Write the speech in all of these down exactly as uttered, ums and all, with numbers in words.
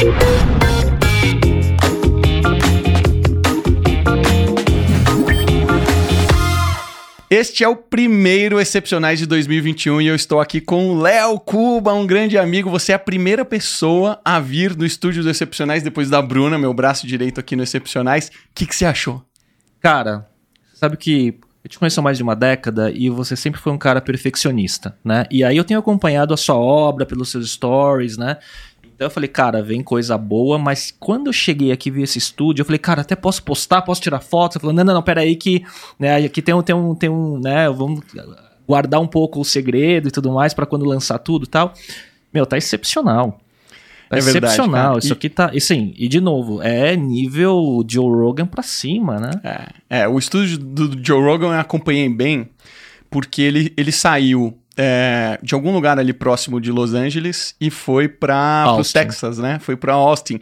Este é o primeiro Excepcionais de dois mil e vinte e um e eu estou aqui com o Léo Cuba, um grande amigo. Você é a primeira pessoa a vir no estúdio do Excepcionais depois da Bruna, meu braço direito aqui no Excepcionais. O que, que você achou? Cara, sabe que eu te conheço há mais de uma década e você sempre foi um cara perfeccionista, né? E aí eu tenho acompanhado a sua obra pelos seus stories, né? Então eu falei, cara, vem coisa boa, mas quando eu cheguei aqui e vi esse estúdio, eu falei, cara, até posso postar, posso tirar foto? Você falou, não, não, não, peraí que né, aqui tem um, tem um, tem um, né, vamos guardar um pouco o segredo e tudo mais pra quando lançar tudo e tal. Meu, tá excepcional. Tá é excepcional. Verdade, cara. Isso e... aqui tá, e sim, e de novo, é nível Joe Rogan pra cima, né? É, é o estúdio do Joe Rogan eu acompanhei bem, porque ele, ele saiu... É, de algum lugar ali próximo de Los Angeles e foi para o Texas, né? Foi para Austin.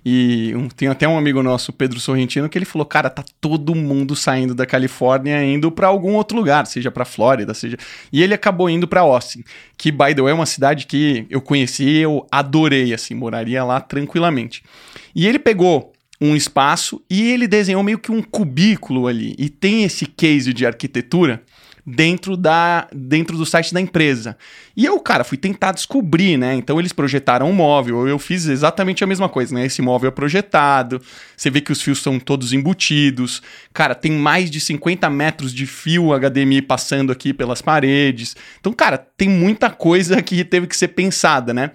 E um, tem até um amigo nosso, Pedro Sorrentino, que ele falou, cara, tá todo mundo saindo da Califórnia indo para algum outro lugar, seja para Flórida, seja... E ele acabou indo para Austin, que, by the way, é uma cidade que eu conheci, eu adorei, assim, moraria lá tranquilamente. E ele pegou um espaço e ele desenhou meio que um cubículo ali. E tem esse case de arquitetura dentro, da, dentro do site da empresa. E eu, cara, fui tentar descobrir, né? Então eles projetaram um móvel, eu fiz exatamente a mesma coisa, né? Esse móvel é projetado, você vê que os fios são todos embutidos, cara, tem mais de cinquenta metros de fio H D M I passando aqui pelas paredes. Então, cara, tem muita coisa que teve que ser pensada, né?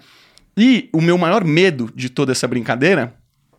E o meu maior medo de toda essa brincadeira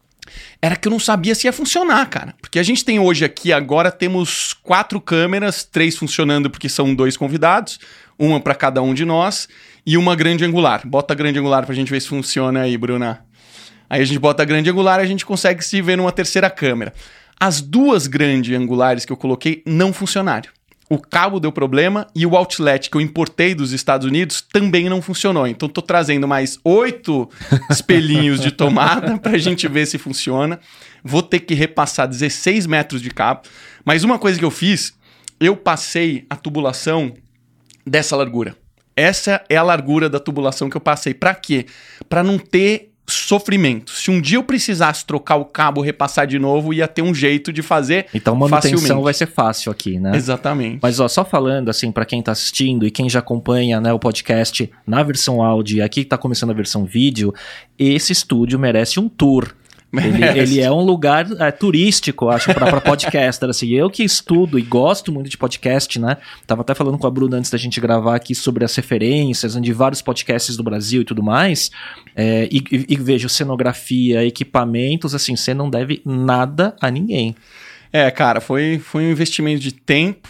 era que eu não sabia se ia funcionar, cara. Porque a gente tem hoje aqui, agora temos quatro câmeras, três funcionando porque são dois convidados, uma para cada um de nós, e uma grande angular. Bota a grande angular pra gente ver se funciona aí, Bruna. Aí a gente bota a grande angular e a gente consegue se ver numa terceira câmera. As duas grandes angulares que eu coloquei não funcionaram. O cabo deu problema e o outlet que eu importei dos Estados Unidos também não funcionou. Então tô trazendo mais oito espelhinhos de tomada pra gente ver se funciona. Vou ter que repassar dezesseis metros de cabo. Mas uma coisa que eu fiz, eu passei a tubulação dessa largura. Essa é a largura da tubulação que eu passei. Pra quê? Pra não ter sofrimento. Se um dia eu precisasse trocar o cabo, repassar de novo, ia ter um jeito de fazer então manutenção facilmente. Vai ser fácil aqui, né? Exatamente. Mas ó, só falando assim para quem tá assistindo e quem já acompanha, né, o podcast na versão áudio e aqui tá começando a versão vídeo, esse estúdio merece um tour. Ele, ele é um lugar é, turístico, acho, para podcaster, assim. Eu que estudo e gosto muito de podcast, né? Tava até falando com a Bruna antes da gente gravar aqui sobre as referências de vários podcasts do Brasil e tudo mais. É, e, e, e vejo cenografia, equipamentos, assim, você não deve nada a ninguém. É, cara, foi, foi um investimento de tempo,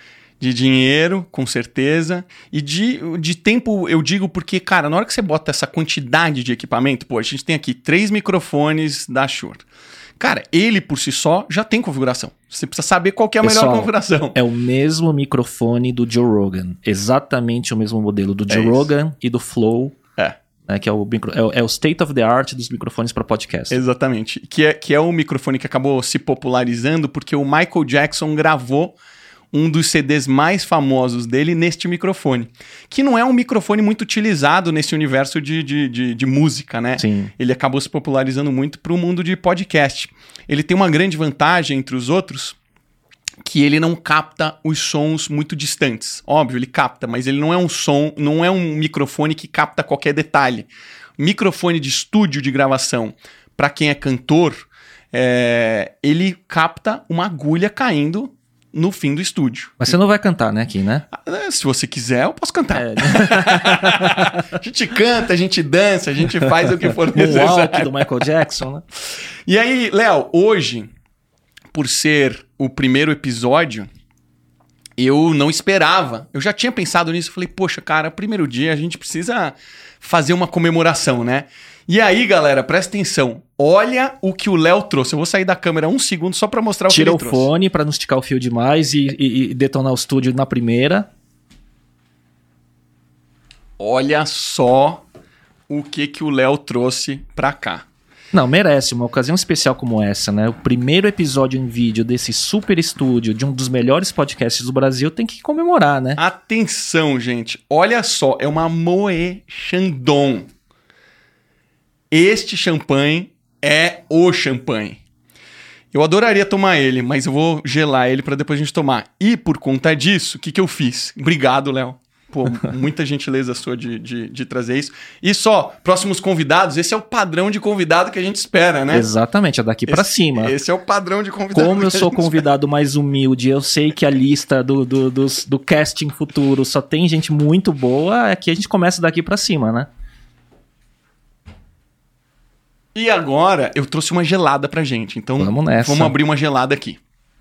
de dinheiro, com certeza, e de, de tempo eu digo porque, cara, na hora que você bota essa quantidade de equipamento, pô, a gente tem aqui três microfones da Shure. Cara, ele por si só já tem configuração. Você precisa saber qual que é a Pessoal, melhor configuração. É o mesmo microfone do Joe Rogan, exatamente o mesmo modelo do Joe é Rogan e do Flow. É. Né, que é o, micro, é, o, é o state of the art dos microfones para podcast. Exatamente. Que é, que é o microfone que acabou se popularizando porque o Michael Jackson gravou um dos C Ds mais famosos dele neste microfone, que não é um microfone muito utilizado nesse universo de, de, de, de música, né? Sim. Ele acabou se popularizando muito para o mundo de podcast. Ele tem uma grande vantagem entre os outros, que ele não capta os sons muito distantes. Óbvio, ele capta, mas ele não é um som, não é um microfone que capta qualquer detalhe. Microfone de estúdio de gravação, para quem é cantor, é, ele capta uma agulha caindo no fim do estúdio. Mas você não vai cantar, né, aqui, né? Se você quiser, eu posso cantar. É. A gente canta, a gente dança, a gente faz o que for necessário. O walk do Michael Jackson, né? E aí, Léo, hoje, por ser o primeiro episódio, eu não esperava. Eu já tinha pensado nisso. Falei, poxa, cara, primeiro dia a gente precisa fazer uma comemoração, né? E aí, galera, presta atenção. Olha o que o Léo trouxe. Eu vou sair da câmera um segundo só pra mostrar o Tira que ele o trouxe. Tira o fone pra não esticar o fio demais e, e, e detonar o estúdio na primeira. Olha só o que, que o Léo trouxe pra cá. Não, merece uma ocasião especial como essa, né? O primeiro episódio em vídeo desse super estúdio de um dos melhores podcasts do Brasil tem que comemorar, né? Atenção, gente. Olha só, é uma Moe Chandon. este champanhe é o champanhe. Eu adoraria tomar ele, mas eu vou gelar ele para depois a gente tomar. E por conta disso, o que, que eu fiz? Obrigado, Léo. Pô, muita gentileza sua de, de, de trazer isso. E só, próximos convidados, esse é o padrão de convidado que a gente espera, né? Exatamente, é daqui pra cima. Esse é o padrão de convidado. Como eu sou convidado espera. mais humilde, eu sei que a lista do, do, do, do casting futuro só tem gente muito boa, aqui a gente começa daqui pra cima, né? E agora, eu trouxe uma gelada pra gente, então vamos nessa. Vamos abrir uma gelada aqui.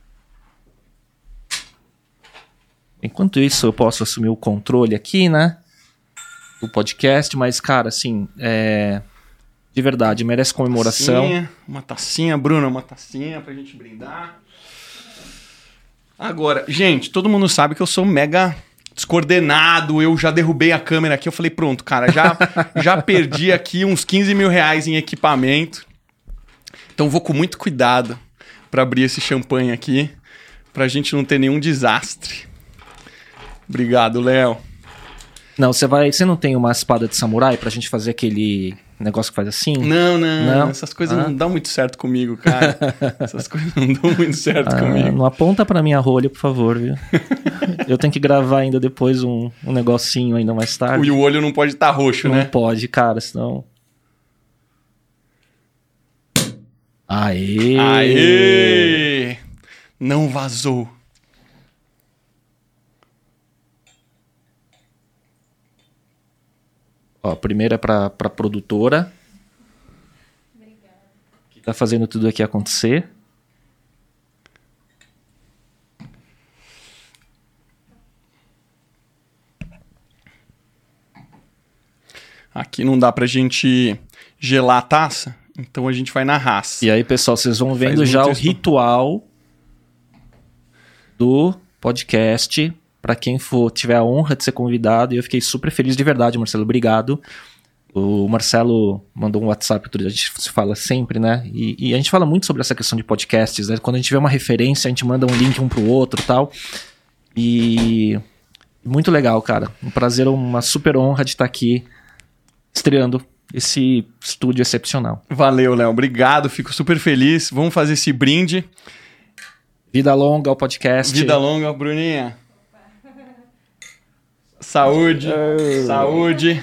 Enquanto isso, eu posso assumir o controle aqui, né? Do podcast, mas, cara, assim, é... de verdade, merece comemoração. Tacinha, uma tacinha, Bruno, uma tacinha pra gente brindar. Agora, gente, todo mundo sabe que eu sou mega descoordenado, eu já derrubei a câmera aqui, eu falei, pronto, cara, já, já perdi aqui uns quinze mil reais em equipamento. Então vou com muito cuidado pra abrir esse champanhe aqui, pra gente não ter nenhum desastre. Obrigado, Léo. Não, você vai. Você não tem uma espada de samurai pra gente fazer aquele negócio que faz assim? Não, não. não? Essas coisas ah. não dão muito certo comigo, cara. Essas coisas não dão muito certo ah, comigo. Não aponta pra minha rolha, por favor, viu? Eu tenho que gravar ainda depois um, um negocinho ainda mais tarde. E o olho não pode estar roxo, não né? Não pode, cara, senão... Aê! Aê! Não vazou. Ó, primeiro é pra, pra produtora. Obrigada. Que tá fazendo tudo aqui acontecer. Aqui não dá pra gente gelar a taça, então a gente vai na raça. E aí, pessoal, vocês vão vendo já o ritual do podcast... Pra quem for, tiver a honra de ser convidado, e eu fiquei super feliz de verdade, Marcelo, obrigado. O Marcelo mandou um WhatsApp, a gente se fala sempre, né? E, e a gente fala muito sobre essa questão de podcasts, né? Quando a gente vê uma referência, a gente manda um link um pro outro e tal. E muito legal, cara. Um prazer, uma super honra de estar aqui estreando esse estúdio excepcional. Valeu, Léo. Obrigado, fico super feliz. Vamos fazer esse brinde. Vida longa ao podcast. Vida longa, Bruninha. Saúde, oh. saúde.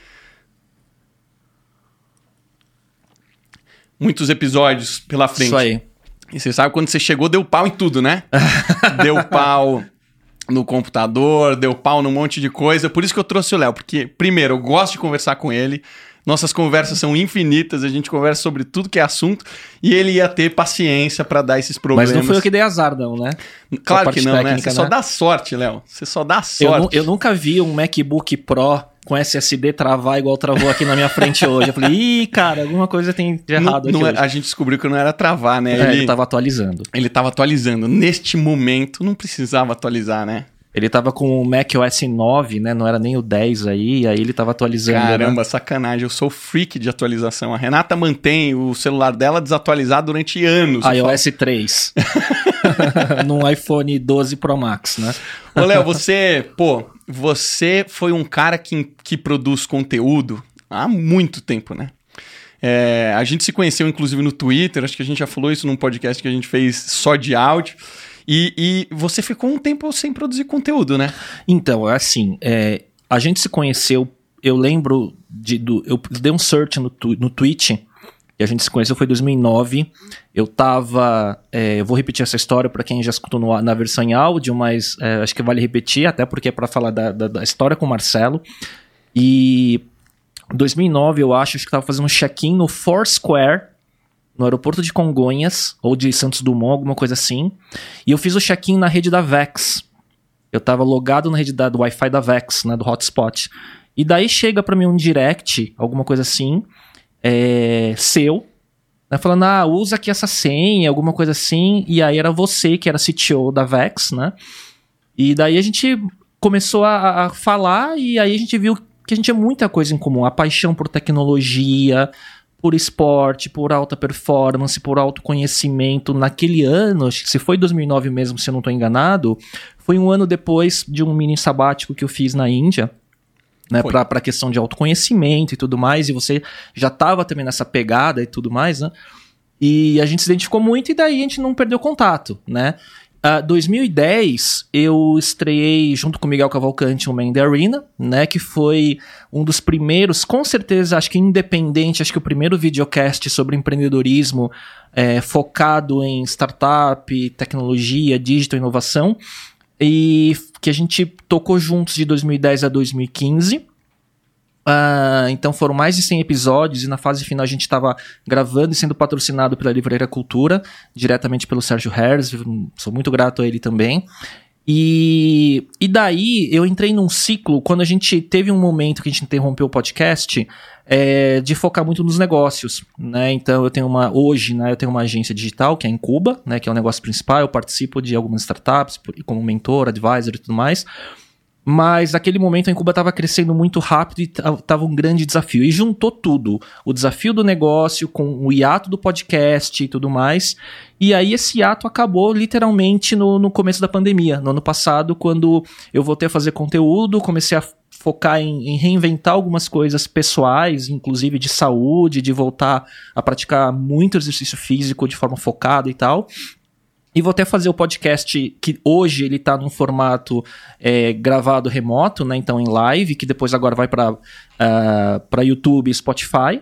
Muitos episódios pela frente. Isso aí. E você sabe, quando você chegou, deu pau em tudo, né? Deu pau no computador, deu pau num monte de coisa. Por isso que eu trouxe o Léo, porque, primeiro, eu gosto de conversar com ele. Nossas conversas são infinitas, a gente conversa sobre tudo que é assunto, e ele ia ter paciência pra dar esses problemas. Mas não foi eu que dei azar, não, né? Claro que não, técnica, né? Você né? só dá sorte, Léo. Você só dá sorte. Eu, eu nunca vi um MacBook Pro com S S D travar igual travou aqui na minha frente hoje. Eu falei, ih, cara, alguma coisa tem de errado não, aqui não hoje. A gente descobriu que não era travar, né? É, ele, ele tava atualizando. Ele tava atualizando. Neste momento, não precisava atualizar, né? Ele tava com o macOS nove, né? Não era nem o dez aí, aí ele tava atualizando. Caramba, né? Sacanagem. Eu sou freak de atualização. A Renata mantém o celular dela desatualizado durante anos. iOS três. Num iPhone doze Pro Max, né? Ô, Léo, você, pô, você foi um cara que, que produz conteúdo há muito tempo, né? É, a gente se conheceu, inclusive, no Twitter. Acho que a gente já falou isso num podcast que a gente fez só de áudio. E, e você ficou um tempo sem produzir conteúdo, né? Então, assim, é, a gente se conheceu, eu lembro, de, do, eu dei um search no, no Twitch, e a gente se conheceu foi em dois mil e nove, eu tava, é, eu vou repetir essa história para quem já escutou no, na versão em áudio, mas é, acho que vale repetir, até porque é para falar da, da, da história com o Marcelo, e em dois mil e nove eu acho, acho que tava fazendo um check-in no Foursquare, no aeroporto de Congonhas, ou de Santos Dumont, alguma coisa assim. E eu fiz o check-in na rede da Vex. Eu tava logado na rede da, do Wi-Fi da Vex, né, do hotspot. E daí chega pra mim um direct, alguma coisa assim, é, seu, né, falando, ah, usa aqui essa senha, alguma coisa assim. E aí era você que era C T O da Vex, né? E daí a gente começou a, a falar, e aí a gente viu que a gente tinha muita coisa em comum. A paixão por tecnologia, por esporte, por alta performance, por autoconhecimento. Naquele ano, acho que se foi dois mil e nove mesmo, se eu não estou enganado, foi um ano depois de um mini sabático que eu fiz na Índia. né, para a questão de autoconhecimento e tudo mais, e você já estava também nessa pegada e tudo mais, né? E a gente se identificou muito e daí a gente não perdeu contato, né? Uh, dois mil e dez, eu estreiei junto com o Miguel Cavalcante o Man in the Arena, né, que foi um dos primeiros, com certeza, acho que independente, acho que o primeiro videocast sobre empreendedorismo é, focado em startup, tecnologia, digital, inovação, e que a gente tocou juntos de dois mil e dez a dois mil e quinze. Uh, então foram mais de cem episódios e na fase final a gente estava gravando e sendo patrocinado pela Livraria Cultura, diretamente pelo Sérgio Harris, sou muito grato a ele também. E, e daí eu entrei num ciclo, quando a gente teve um momento que a gente interrompeu o podcast, é, de focar muito nos negócios, né? Então eu tenho uma, hoje, né, eu tenho uma agência digital que é a Incuba, né, que é o negócio principal, eu participo de algumas startups como mentor, advisor e tudo mais. Mas naquele momento a Incuba estava crescendo muito rápido e estava um grande desafio. E juntou tudo. O desafio do negócio com o hiato do podcast e tudo mais. E aí esse hiato acabou literalmente no, no começo da pandemia. No ano passado, quando eu voltei a fazer conteúdo, comecei a focar em, em reinventar algumas coisas pessoais, inclusive de saúde, de voltar a praticar muito exercício físico de forma focada e tal. E vou até fazer o podcast, que hoje ele tá num formato é, gravado remoto, né? Então em live, que depois agora vai para uh, para YouTube e Spotify.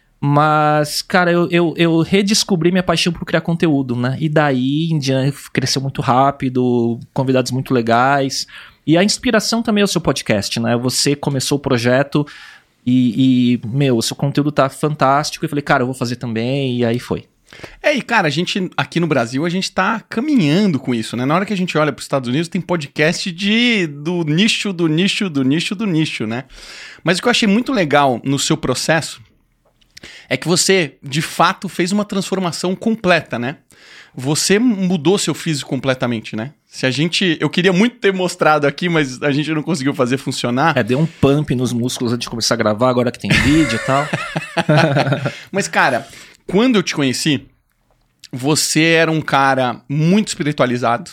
Mas, cara, eu, eu, eu redescobri minha paixão por criar conteúdo, né? E daí em diante cresceu muito rápido, convidados muito legais. E a inspiração também é o seu podcast, né? Você começou o projeto e, e meu, o seu conteúdo tá fantástico. Eu falei, cara, eu vou fazer também, e aí foi. É, e cara, a gente, aqui no Brasil, a gente tá caminhando com isso, né? Na hora que a gente olha para os Estados Unidos, tem podcast de, do nicho, do nicho, do nicho, do nicho, né? Mas o que eu achei muito legal no seu processo é que você, de fato, fez uma transformação completa, né? Você mudou seu físico completamente, né? Se a gente... Eu queria muito ter mostrado aqui, mas a gente não conseguiu fazer funcionar. É, deu um pump nos músculos antes de começar a gravar, agora que tem vídeo e tal. Mas, cara... Quando eu te conheci, você era um cara muito espiritualizado,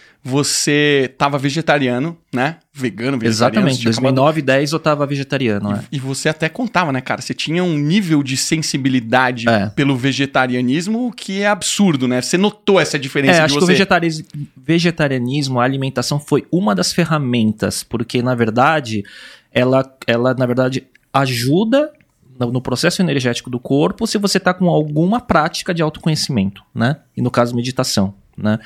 você tava vegetariano, né? Vegano, vegetariano. Exatamente, dois mil e nove, dois mil e dez eu tava vegetariano, né? E, e você até contava, né, cara? Você tinha um nível de sensibilidade é. pelo vegetarianismo que é absurdo, né? Você notou essa diferença é, de acho você? que o vegetari- vegetarianismo, a alimentação foi uma das ferramentas, porque, na verdade, ela, ela na verdade, ajuda... no processo energético do corpo, se você está com alguma prática de autoconhecimento, né? E no caso, meditação, né?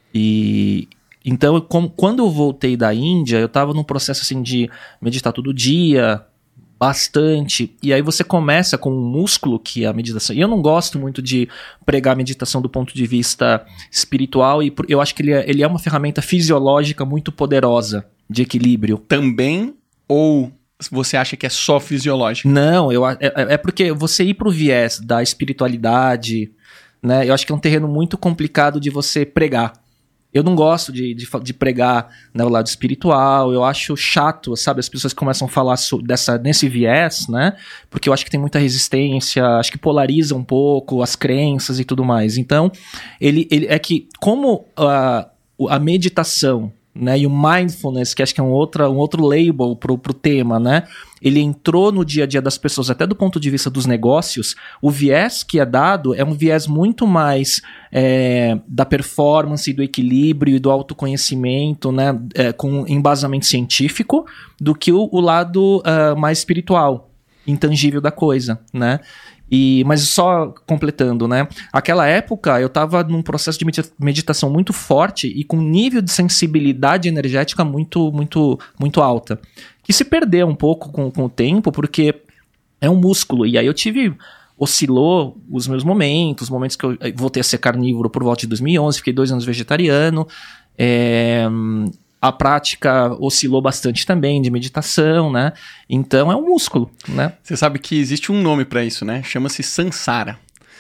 E então, como, quando eu voltei da Índia, eu estava num processo assim de meditar todo dia, bastante, e aí você começa com um músculo que é a meditação. E eu não gosto muito de pregar a meditação do ponto de vista espiritual, e eu acho que ele é, ele é uma ferramenta fisiológica muito poderosa de equilíbrio. Também, ou... Você acha que é só fisiológico? Não, eu, é, é porque você ir pro viés da espiritualidade, né? Eu acho que é um terreno muito complicado de você pregar. Eu não gosto de, de, de pregar, né, o lado espiritual, eu acho chato, sabe? As pessoas começam a falar so, dessa, nesse viés, né? Porque eu acho que tem muita resistência, acho que polariza um pouco as crenças e tudo mais. Então, ele, ele é que como uh, a meditação... Né, e o mindfulness, que acho que é um, outra, um outro label pro, pro tema, né? Ele entrou no dia a dia das pessoas, até do ponto de vista dos negócios. O viés que é dado é um viés muito mais é, da performance, do equilíbrio e do autoconhecimento, né? É, com embasamento científico, do que o, o lado uh, mais espiritual, intangível da coisa, né? E, mas só completando, né? Aquela época eu estava num processo de meditação muito forte e com um nível de sensibilidade energética muito, muito, muito alta. Que se perdeu um pouco com, com o tempo, porque é um músculo. E aí eu tive... Oscilou os meus momentos, os momentos que eu voltei a ser carnívoro por volta de dois mil e onze, fiquei dois anos vegetariano. É... A prática oscilou bastante também de meditação, né? Então é um músculo, né? Você sabe que existe um nome para isso, né? Chama-se Sansara.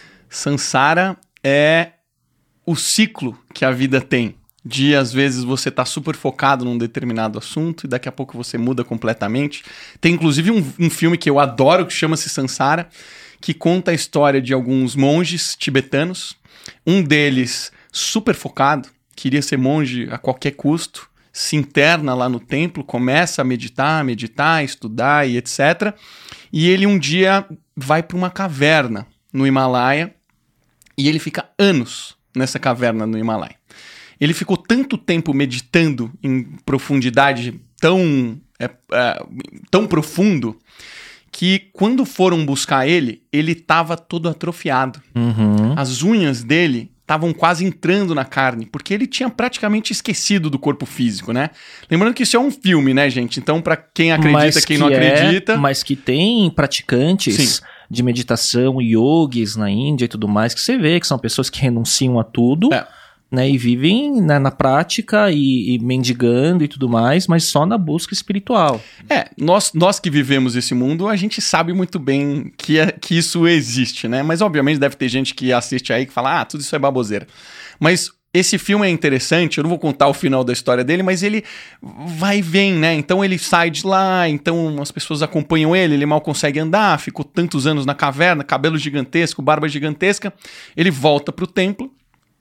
Sansara é o ciclo que a vida tem. De, às vezes, você tá super focado num determinado assunto e daqui a pouco você muda completamente. Tem, inclusive, um, um filme que eu adoro que chama-se Sansara, que conta a história de alguns monges tibetanos. Um deles super focado, queria ser monge a qualquer custo, se interna lá no templo, começa a meditar, meditar, estudar e etcétera. E ele um dia vai para uma caverna no Himalaia e ele fica anos nessa caverna no Himalaia. Ele ficou tanto tempo meditando em profundidade tão, é, é, tão profundo que quando foram buscar ele, ele estava todo atrofiado. Uhum. As unhas dele estavam quase entrando na carne, porque ele tinha praticamente esquecido do corpo físico, né? Lembrando que isso é um filme, né, gente? Então, para quem acredita, quem que não acredita... É, mas que tem praticantes Sim. de meditação, yogis na Índia e tudo mais, que você vê que são pessoas que renunciam a tudo... É. Né, e vivem, né, na prática e, e mendigando e tudo mais, mas só na busca espiritual. É, nós, nós que vivemos esse mundo, a gente sabe muito bem que, é, que isso existe, né? Mas obviamente deve ter gente que assiste aí que fala, ah, tudo isso é baboseira. Mas esse filme é interessante, eu não vou contar o final da história dele, mas ele vai e vem, né? Então ele sai de lá, então as pessoas acompanham ele, ele mal consegue andar, ficou tantos anos na caverna, cabelo gigantesco, barba gigantesca, ele volta pro templo,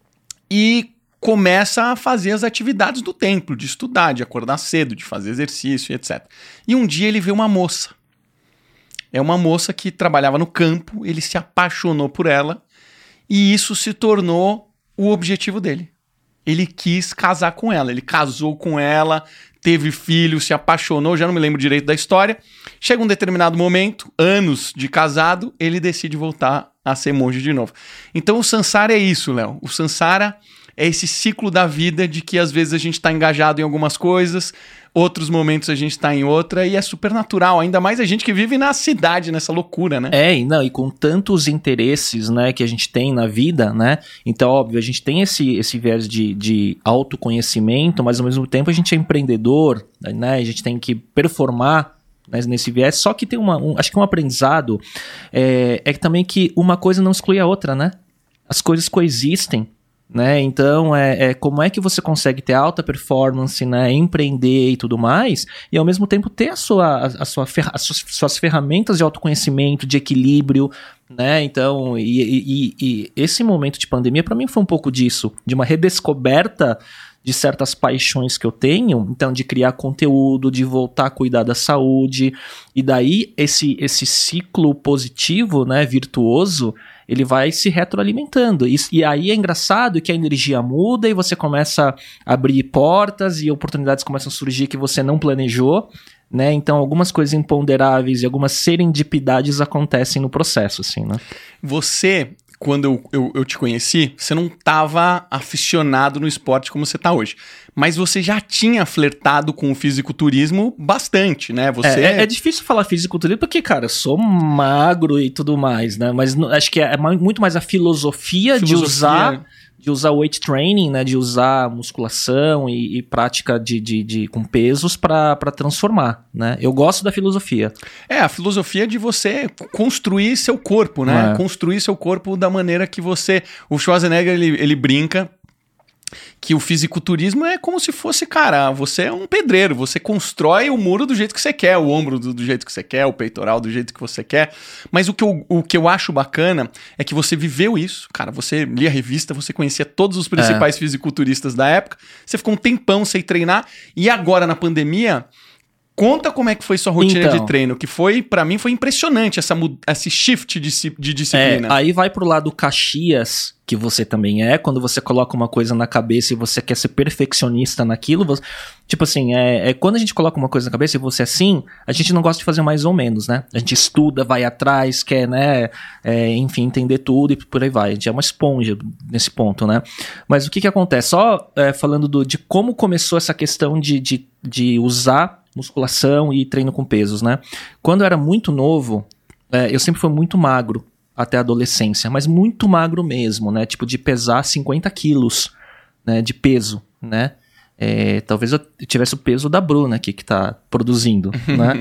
e começa a fazer as atividades do templo, de estudar, de acordar cedo, de fazer exercício, etcétera. E um dia ele vê uma moça. É uma moça que trabalhava no campo, ele se apaixonou por ela e isso se tornou o objetivo dele. Ele quis casar com ela, ele casou com ela, teve filho, se apaixonou, já não me lembro direito da história. Chega um determinado momento, anos de casado, ele decide voltar a ser monge de novo. Então o Sansara é isso, Léo. O Sansara é esse ciclo da vida de que às vezes a gente está engajado em algumas coisas, outros momentos a gente está em outra, e é super natural, ainda mais a gente que vive na cidade, nessa loucura, né? É, e, não, e com tantos interesses, né, que a gente tem na vida, né? Então, óbvio, a gente tem esse, esse viés de, de autoconhecimento, mas ao mesmo tempo a gente é empreendedor, né? A gente tem que performar nesse viés, só que tem uma, um, acho que um aprendizado é, é também que uma coisa não exclui a outra, né? As coisas coexistem, né? Então, é, é como é que você consegue ter alta performance, né? Empreender e tudo mais, e ao mesmo tempo ter a sua, a, a sua ferra, as suas, suas ferramentas de autoconhecimento, de equilíbrio, né? Então, e, e, e esse momento de pandemia para mim foi um pouco disso, de uma redescoberta de certas paixões que eu tenho, então de criar conteúdo, de voltar a cuidar da saúde, e daí esse, esse ciclo positivo, né, virtuoso, ele vai se retroalimentando, e, e aí é engraçado que a energia muda e você começa a abrir portas e oportunidades começam a surgir que você não planejou, né, então algumas coisas imponderáveis e algumas serendipidades acontecem no processo, assim, né. Você... Quando eu, eu, eu te conheci, você não estava aficionado no esporte como você está hoje. Mas você já tinha flertado com o fisiculturismo bastante, né? Você... É, é, é difícil falar fisiculturismo porque, cara, eu sou magro e tudo mais, né? Mas no, acho que é, é muito mais a filosofia, filosofia. de usar... de usar weight training, né, de usar musculação e, e prática de, de, de, com pesos para transformar, né? Eu gosto da filosofia. É, a filosofia de você construir seu corpo, né? É. Construir seu corpo da maneira que você... O Schwarzenegger, ele, ele brinca que o fisiculturismo é como se fosse, cara, você é um pedreiro, você constrói o muro do jeito que você quer, o ombro do, do jeito que você quer, o peitoral do jeito que você quer, mas o que, eu, o que eu acho bacana é que você viveu isso, cara, você lia a revista, você conhecia todos os principais é. fisiculturistas da época, você ficou um tempão sem treinar, e agora na pandemia... Conta como é que foi sua rotina então, de treino, que foi, pra mim, foi impressionante essa, esse shift de, de disciplina. É, aí vai pro lado Caxias, que você também é, quando você coloca uma coisa na cabeça e você quer ser perfeccionista naquilo, você, tipo assim, é, é, quando a gente coloca uma coisa na cabeça e você é assim, a gente não gosta de fazer mais ou menos, né? A gente estuda, vai atrás, quer, né, é, enfim, entender tudo e por aí vai. A gente é uma esponja nesse ponto, né? Mas o que que acontece? Só é, falando do, de como começou essa questão de, de, de usar musculação e treino com pesos, né? Quando eu era muito novo, é, eu sempre fui muito magro até a adolescência, mas muito magro mesmo, né? Tipo, de pesar cinquenta quilos, né? De peso, né? É, talvez eu tivesse o peso da Bruna aqui, que tá produzindo, né?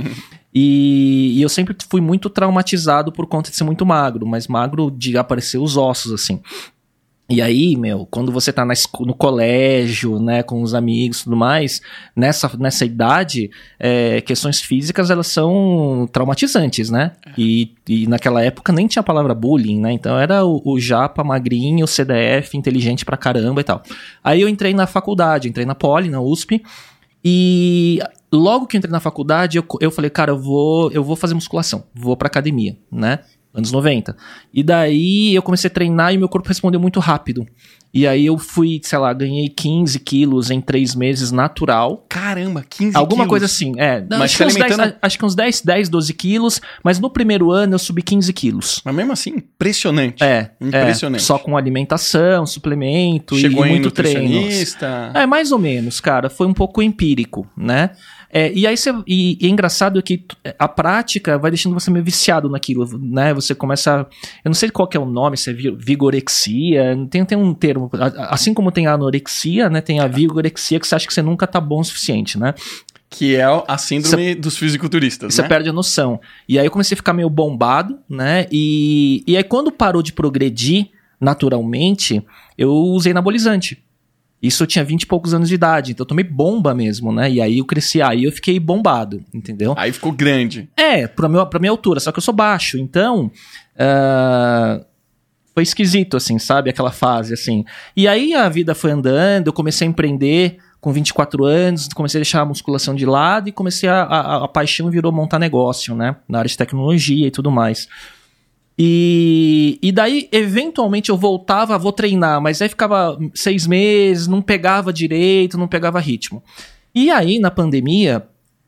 E, e eu sempre fui muito traumatizado por conta de ser muito magro, mas magro de aparecer os ossos, assim. E aí, meu, quando você tá na, no colégio, né, com os amigos e tudo mais, nessa, nessa idade, é, questões físicas, elas são traumatizantes, né? E, e naquela época nem tinha a palavra bullying, né? Então era o, o japa magrinho, o C D F, inteligente pra caramba e tal. Aí eu entrei na faculdade, entrei na Poli, na U S P, E logo que eu entrei na faculdade, eu, eu falei, cara, eu vou, eu vou fazer musculação, vou pra academia, né? Anos noventa. E daí eu comecei a treinar e meu corpo respondeu muito rápido. E aí eu fui, sei lá, ganhei quinze quilos em três meses natural. Caramba, quinze quilos? Alguma coisa assim, é. Mas acho, que alimentando... dez, acho que uns dez, dez, doze quilos, mas no primeiro ano eu subi quinze quilos. Mas mesmo assim, impressionante. É, impressionante. É, só com alimentação, suplemento Chegou e em muito treino. nutricionista? É, mais ou menos, cara. Foi um pouco empírico, né? É, e aí você, e, e é engraçado que a prática vai deixando você meio viciado naquilo, né? Você começa, eu não sei qual que é o nome, se é vigorexia, tem, tem um termo, assim como tem a anorexia, né? Tem a vigorexia, que você acha que você nunca tá bom o suficiente, né? Que é a síndrome cê, dos fisiculturistas, Você né? perde a noção. E aí eu comecei a ficar meio bombado, né? E, e aí quando parou de progredir naturalmente, eu usei anabolizante. Isso eu tinha vinte e poucos anos de idade, então eu tomei bomba mesmo, né? E aí eu cresci, aí eu fiquei bombado, entendeu? Aí ficou grande. É, pra, meu, pra minha altura, só que eu sou baixo, então... Uh, foi esquisito, assim, sabe? Aquela fase, assim. E aí a vida foi andando, eu comecei a empreender com vinte e quatro anos, comecei a deixar a musculação de lado e comecei a... A, a paixão virou montar negócio, né? Na área de tecnologia e tudo mais. E, e daí, eventualmente, eu voltava, vou treinar, mas aí ficava seis meses, não pegava direito, não pegava ritmo. E aí, na pandemia,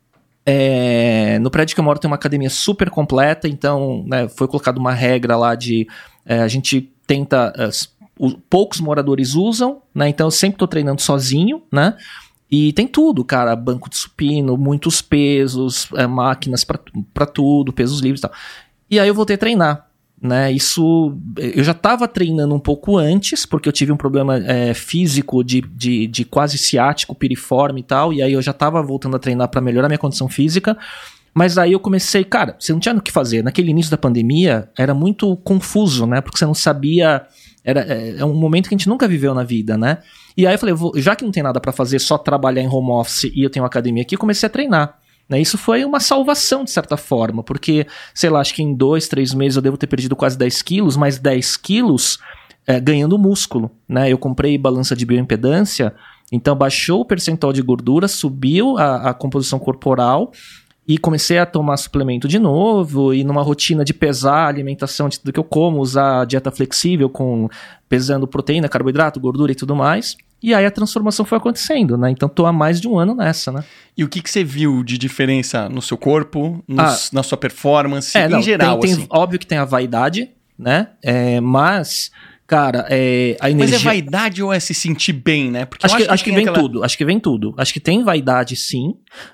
é, no prédio que eu moro tem uma academia super completa, então, né, foi colocada uma regra lá de, é, a gente tenta, é, o, poucos moradores usam, né, então eu sempre tô treinando sozinho, né, e tem tudo, cara, banco de supino, muitos pesos, é, máquinas pra, pra tudo, pesos livres e tal. E aí eu voltei a treinar. Né, isso, eu já estava treinando um pouco antes, porque eu tive um problema é, físico de, de, de quase ciático, piriforme e tal, e aí eu já estava voltando a treinar para melhorar minha condição física, mas aí eu comecei, cara, você não tinha o que fazer, naquele início da pandemia era muito confuso, né, porque você não sabia, era, é, é um momento que a gente nunca viveu na vida, né, e aí eu falei, vou, já que não tem nada para fazer, só trabalhar em home office e eu tenho uma academia aqui, eu comecei a treinar. Isso foi uma salvação, de certa forma, porque, sei lá, acho que em dois, três meses eu devo ter perdido quase dez quilos, mas dez quilos é, ganhando músculo, né? Eu comprei balança de bioimpedância, então baixou o percentual de gordura, subiu a, a composição corporal e comecei a tomar suplemento de novo e numa rotina de pesar a alimentação de tudo que eu como, usar dieta flexível com pesando proteína, carboidrato, gordura e tudo mais. E aí a transformação foi acontecendo, né? Então tô há mais de um ano nessa, né? E o que, que você viu de diferença no seu corpo, nos, ah, na sua performance, é, em não, geral, tem, assim? Tem, óbvio que tem a vaidade, né? É, mas, cara, é, a energia... Mas é vaidade ou é se sentir bem, né? Porque acho, que, acho que, acho que vem aquela... tudo, acho que vem tudo. Acho que tem vaidade, sim,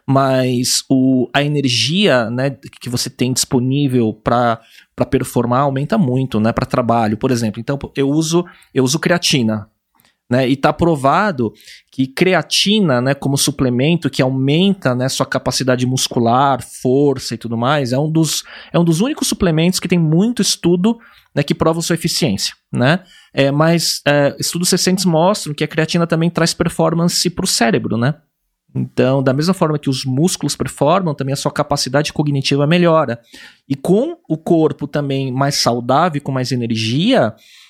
mas o, a energia, né, que você tem disponível para para performar aumenta muito, né? Para trabalho, por exemplo. Então, eu uso, eu uso creatina. Né, e está provado que creatina, né, como suplemento que aumenta, né, sua capacidade muscular, força e tudo mais, é um dos, é um dos únicos suplementos que tem muito estudo, né, que prova sua eficiência. Né? É, mas é, estudos recentes mostram que a creatina também traz performance para o cérebro. Né? Então, da mesma forma que os músculos performam, também a sua capacidade cognitiva melhora. E com o corpo também mais saudável, com mais energia...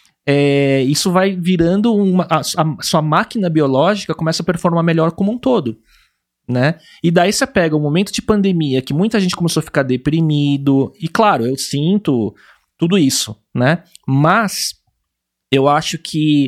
É, isso vai virando uma, a, a sua máquina biológica começa a performar melhor como um todo, né? E daí você pega o momento de pandemia que muita gente começou a ficar deprimido, e claro, eu sinto tudo isso, né? Mas eu acho que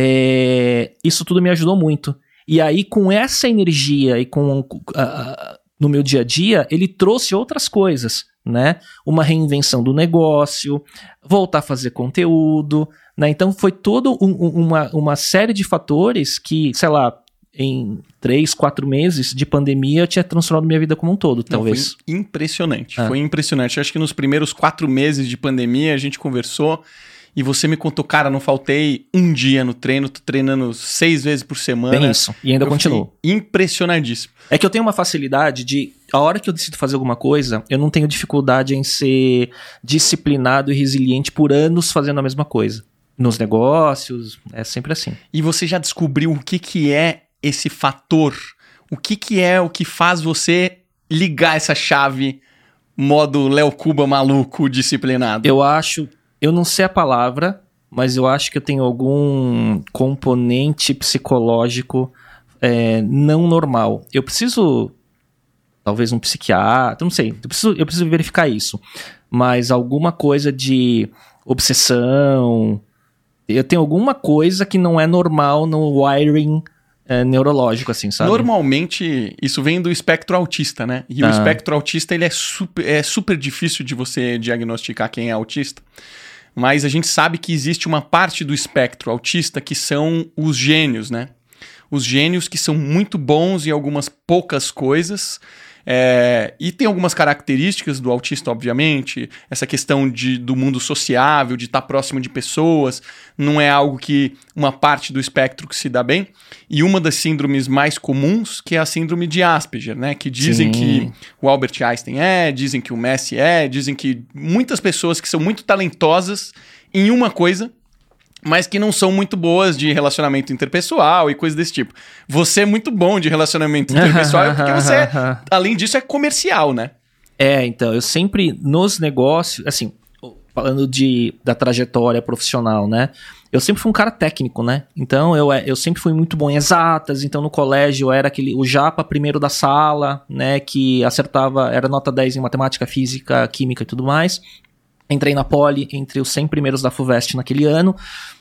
é, isso tudo me ajudou muito. E aí com essa energia e com uh, no meu dia a dia, ele trouxe outras coisas, né? Uma reinvenção do negócio, voltar a fazer conteúdo, né? Então foi toda um, uma, uma série de fatores que, sei lá, em três, quatro meses de pandemia tinha transformado minha vida como um todo, talvez. Não, foi impressionante, é. foi impressionante. Eu acho que nos primeiros quatro meses de pandemia a gente conversou e você me contou, cara, não faltei um dia no treino, tô treinando seis vezes por semana. Bem isso, e ainda continuo. Impressionadíssimo. É que eu tenho uma facilidade de, a hora que eu decido fazer alguma coisa, eu não tenho dificuldade em ser disciplinado e resiliente por anos fazendo a mesma coisa. Nos negócios, é sempre assim. E você já descobriu o que, que é esse fator? O que, que é o que faz você ligar essa chave modo Léo Cuba maluco disciplinado? Eu acho... Eu não sei a palavra, mas eu acho que eu tenho algum componente psicológico é, não normal. Eu preciso, talvez um psiquiatra, não sei, eu preciso, eu preciso verificar isso. Mas alguma coisa de obsessão, eu tenho alguma coisa que não é normal no wiring é, neurológico, assim, sabe? Normalmente, isso vem do espectro autista, né? E ah. o espectro autista, ele é super, é super difícil de você diagnosticar quem é autista. Mas a gente sabe que existe uma parte do espectro autista que são os gênios, né? Os gênios que são muito bons em algumas poucas coisas. É, e tem algumas características do autista, obviamente, essa questão de, do mundo sociável, de estar próximo de pessoas, não é algo que uma parte do espectro que se dá bem. E uma das síndromes mais comuns, que é a síndrome de Asperger, né? Que dizem Sim. que o Albert Einstein é, dizem que o Messi é, dizem que muitas pessoas que são muito talentosas em uma coisa, mas que não são muito boas de relacionamento interpessoal e coisas desse tipo. Você é muito bom de relacionamento interpessoal porque você, além disso, é comercial, né? É, então, eu sempre, nos negócios, assim, falando de, da trajetória profissional, né? Eu sempre fui um cara técnico, né? Então, eu, eu sempre fui muito bom em exatas. Então, no colégio, eu era aquele, o japa primeiro da sala, né? Que acertava, era nota dez em matemática, física, química e tudo mais. Entrei na Poli entre os cem primeiros da FUVEST naquele ano.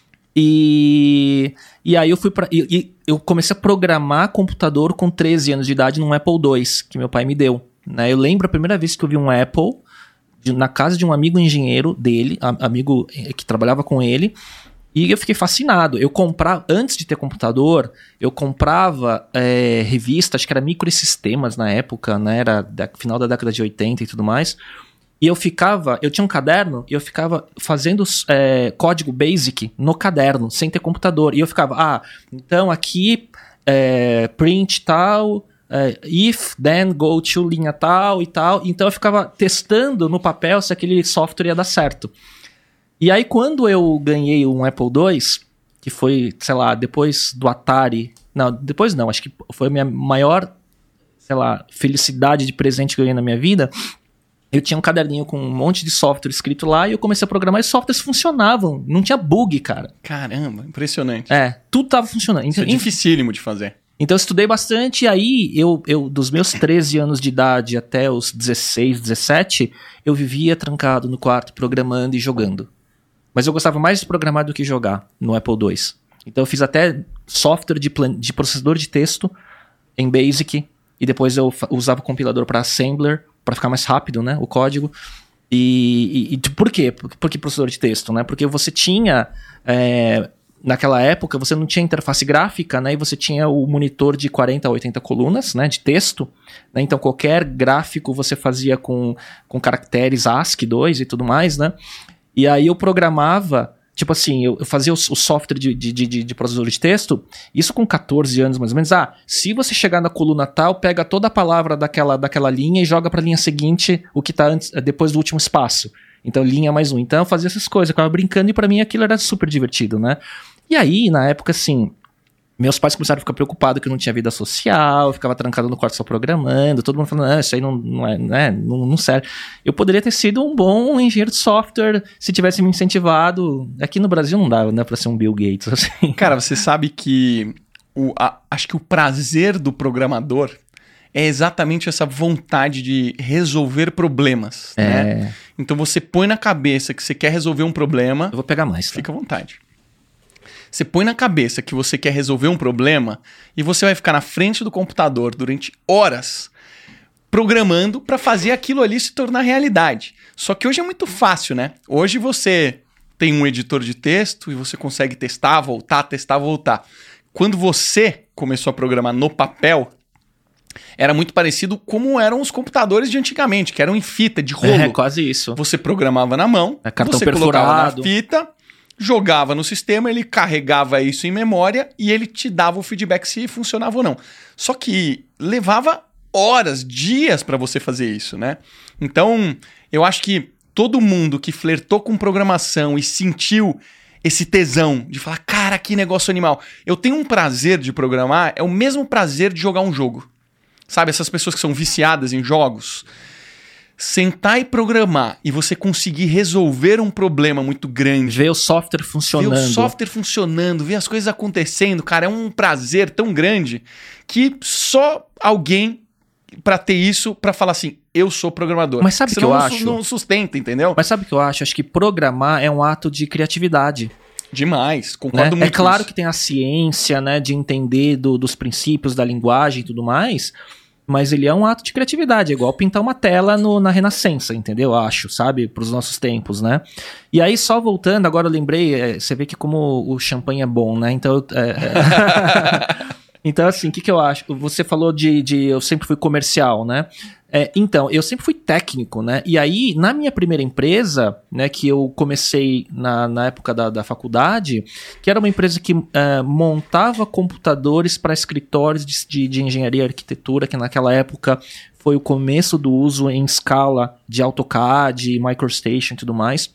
E, e aí eu fui pra, e, eu comecei a programar computador com treze anos de idade num Apple dois, que meu pai me deu. Né? Eu lembro a primeira vez que eu vi um Apple de, na casa de um amigo engenheiro dele, a, amigo que trabalhava com ele, e eu fiquei fascinado. Eu comprava, antes de ter computador, eu comprava é, revista, acho que era Microsistemas na época, né? Era da, final da década de oitenta e tudo mais. E eu ficava, eu tinha um caderno e eu ficava fazendo é, código basic no caderno, sem ter computador. E eu ficava, ah, então aqui é, print tal, é, if, then, go to, linha tal e tal. Então eu ficava testando no papel se aquele software ia dar certo. E aí quando eu ganhei um Apple dois, que foi, sei lá, depois do Atari... Não, depois não, acho que foi a minha maior, sei lá, felicidade de presente que eu ganhei na minha vida... Eu tinha um caderninho com um monte de software escrito lá e eu comecei a programar e os softwares funcionavam. Não tinha bug, cara. Caramba, impressionante. É, tudo tava funcionando. Isso então, é dificílimo de fazer. Então eu estudei bastante e aí, eu, eu, dos meus treze anos de idade até os dezesseis, dezessete, eu vivia trancado no quarto programando e jogando. Mas eu gostava mais de programar do que jogar no Apple dois. Então eu fiz até software de, plan- de processador de texto em Basic e depois eu fa- usava o compilador para Assembler, para ficar mais rápido, né, o código. E, e, e por quê? Por, por que processador de texto, né? Porque você tinha, é, naquela época, você não tinha interface gráfica, né, e você tinha o monitor de quarenta a oitenta colunas, né, de texto, né, então qualquer gráfico você fazia com, com caracteres A S C I dois e tudo mais, né, e aí eu programava, tipo assim, eu, eu fazia o, o software de, de, de, de processador de texto, isso com catorze anos mais ou menos. Ah, se você chegar na coluna tal, pega toda a palavra daquela, daquela linha e joga para a linha seguinte o que está antes, depois do último espaço. Então, linha mais um. Então, eu fazia essas coisas, eu ficava brincando e para mim aquilo era super divertido, né? E aí, na época, assim, meus pais começaram a ficar preocupados que eu não tinha vida social, eu ficava trancado no quarto só programando, todo mundo falando, ah, isso aí não, não, é, né, não, não serve. Eu poderia ter sido um bom engenheiro de software se tivesse me incentivado. Aqui no Brasil não dava, né, pra ser um Bill Gates, assim. Cara, você sabe que o, a, acho que o prazer do programador é exatamente essa vontade de resolver problemas, é. né? Então você põe na cabeça que você quer resolver um problema... Eu vou pegar mais. Tá? Fica à vontade. Você põe na cabeça que você quer resolver um problema e você vai ficar na frente do computador durante horas programando para fazer aquilo ali se tornar realidade. Só que hoje é muito fácil, né? Hoje você tem um editor de texto e você consegue testar, voltar, testar, voltar. Quando você começou a programar no papel, era muito parecido como eram os computadores de antigamente, que eram em fita, de rolo. É, quase isso. Você programava na mão, é cartão você perfurado. Colocava na fita... jogava no sistema, ele carregava isso em memória e ele te dava o feedback se funcionava ou não. Só que levava horas, dias para você fazer isso, né? Então, eu acho que todo mundo que flertou com programação e sentiu esse tesão de falar, cara, que negócio animal. Eu tenho um prazer de programar, é o mesmo prazer de jogar um jogo. Sabe, essas pessoas que são viciadas em jogos... sentar e programar e você conseguir resolver um problema muito grande. Ver o software funcionando. Ver o software funcionando, ver as coisas acontecendo, cara, é um prazer tão grande que só alguém pra ter isso, pra falar assim, eu sou programador. Mas sabe o que eu não, acho? Não sustenta, entendeu? Mas sabe o que eu acho? Acho que programar é um ato de criatividade. Demais, concordo né? muito. É claro isso. que tem a ciência, né, de entender do, dos princípios da linguagem e tudo mais, mas ele é um ato de criatividade, é igual pintar uma tela no, na Renascença, entendeu? Acho, sabe? Para os nossos tempos, né? E aí, só voltando, agora eu lembrei, é, você vê que como o champanhe é bom, né? Então, é, é... então assim, o que, que eu acho? Você falou de, de eu sempre fui comercial, né? É, então, eu sempre fui técnico, né? E aí, na minha primeira empresa, né, que eu comecei na, na época da, da faculdade, que era uma empresa que uh, montava computadores para escritórios de, de, de engenharia e arquitetura, que naquela época foi o começo do uso em escala de AutoCAD, MicroStation e tudo mais.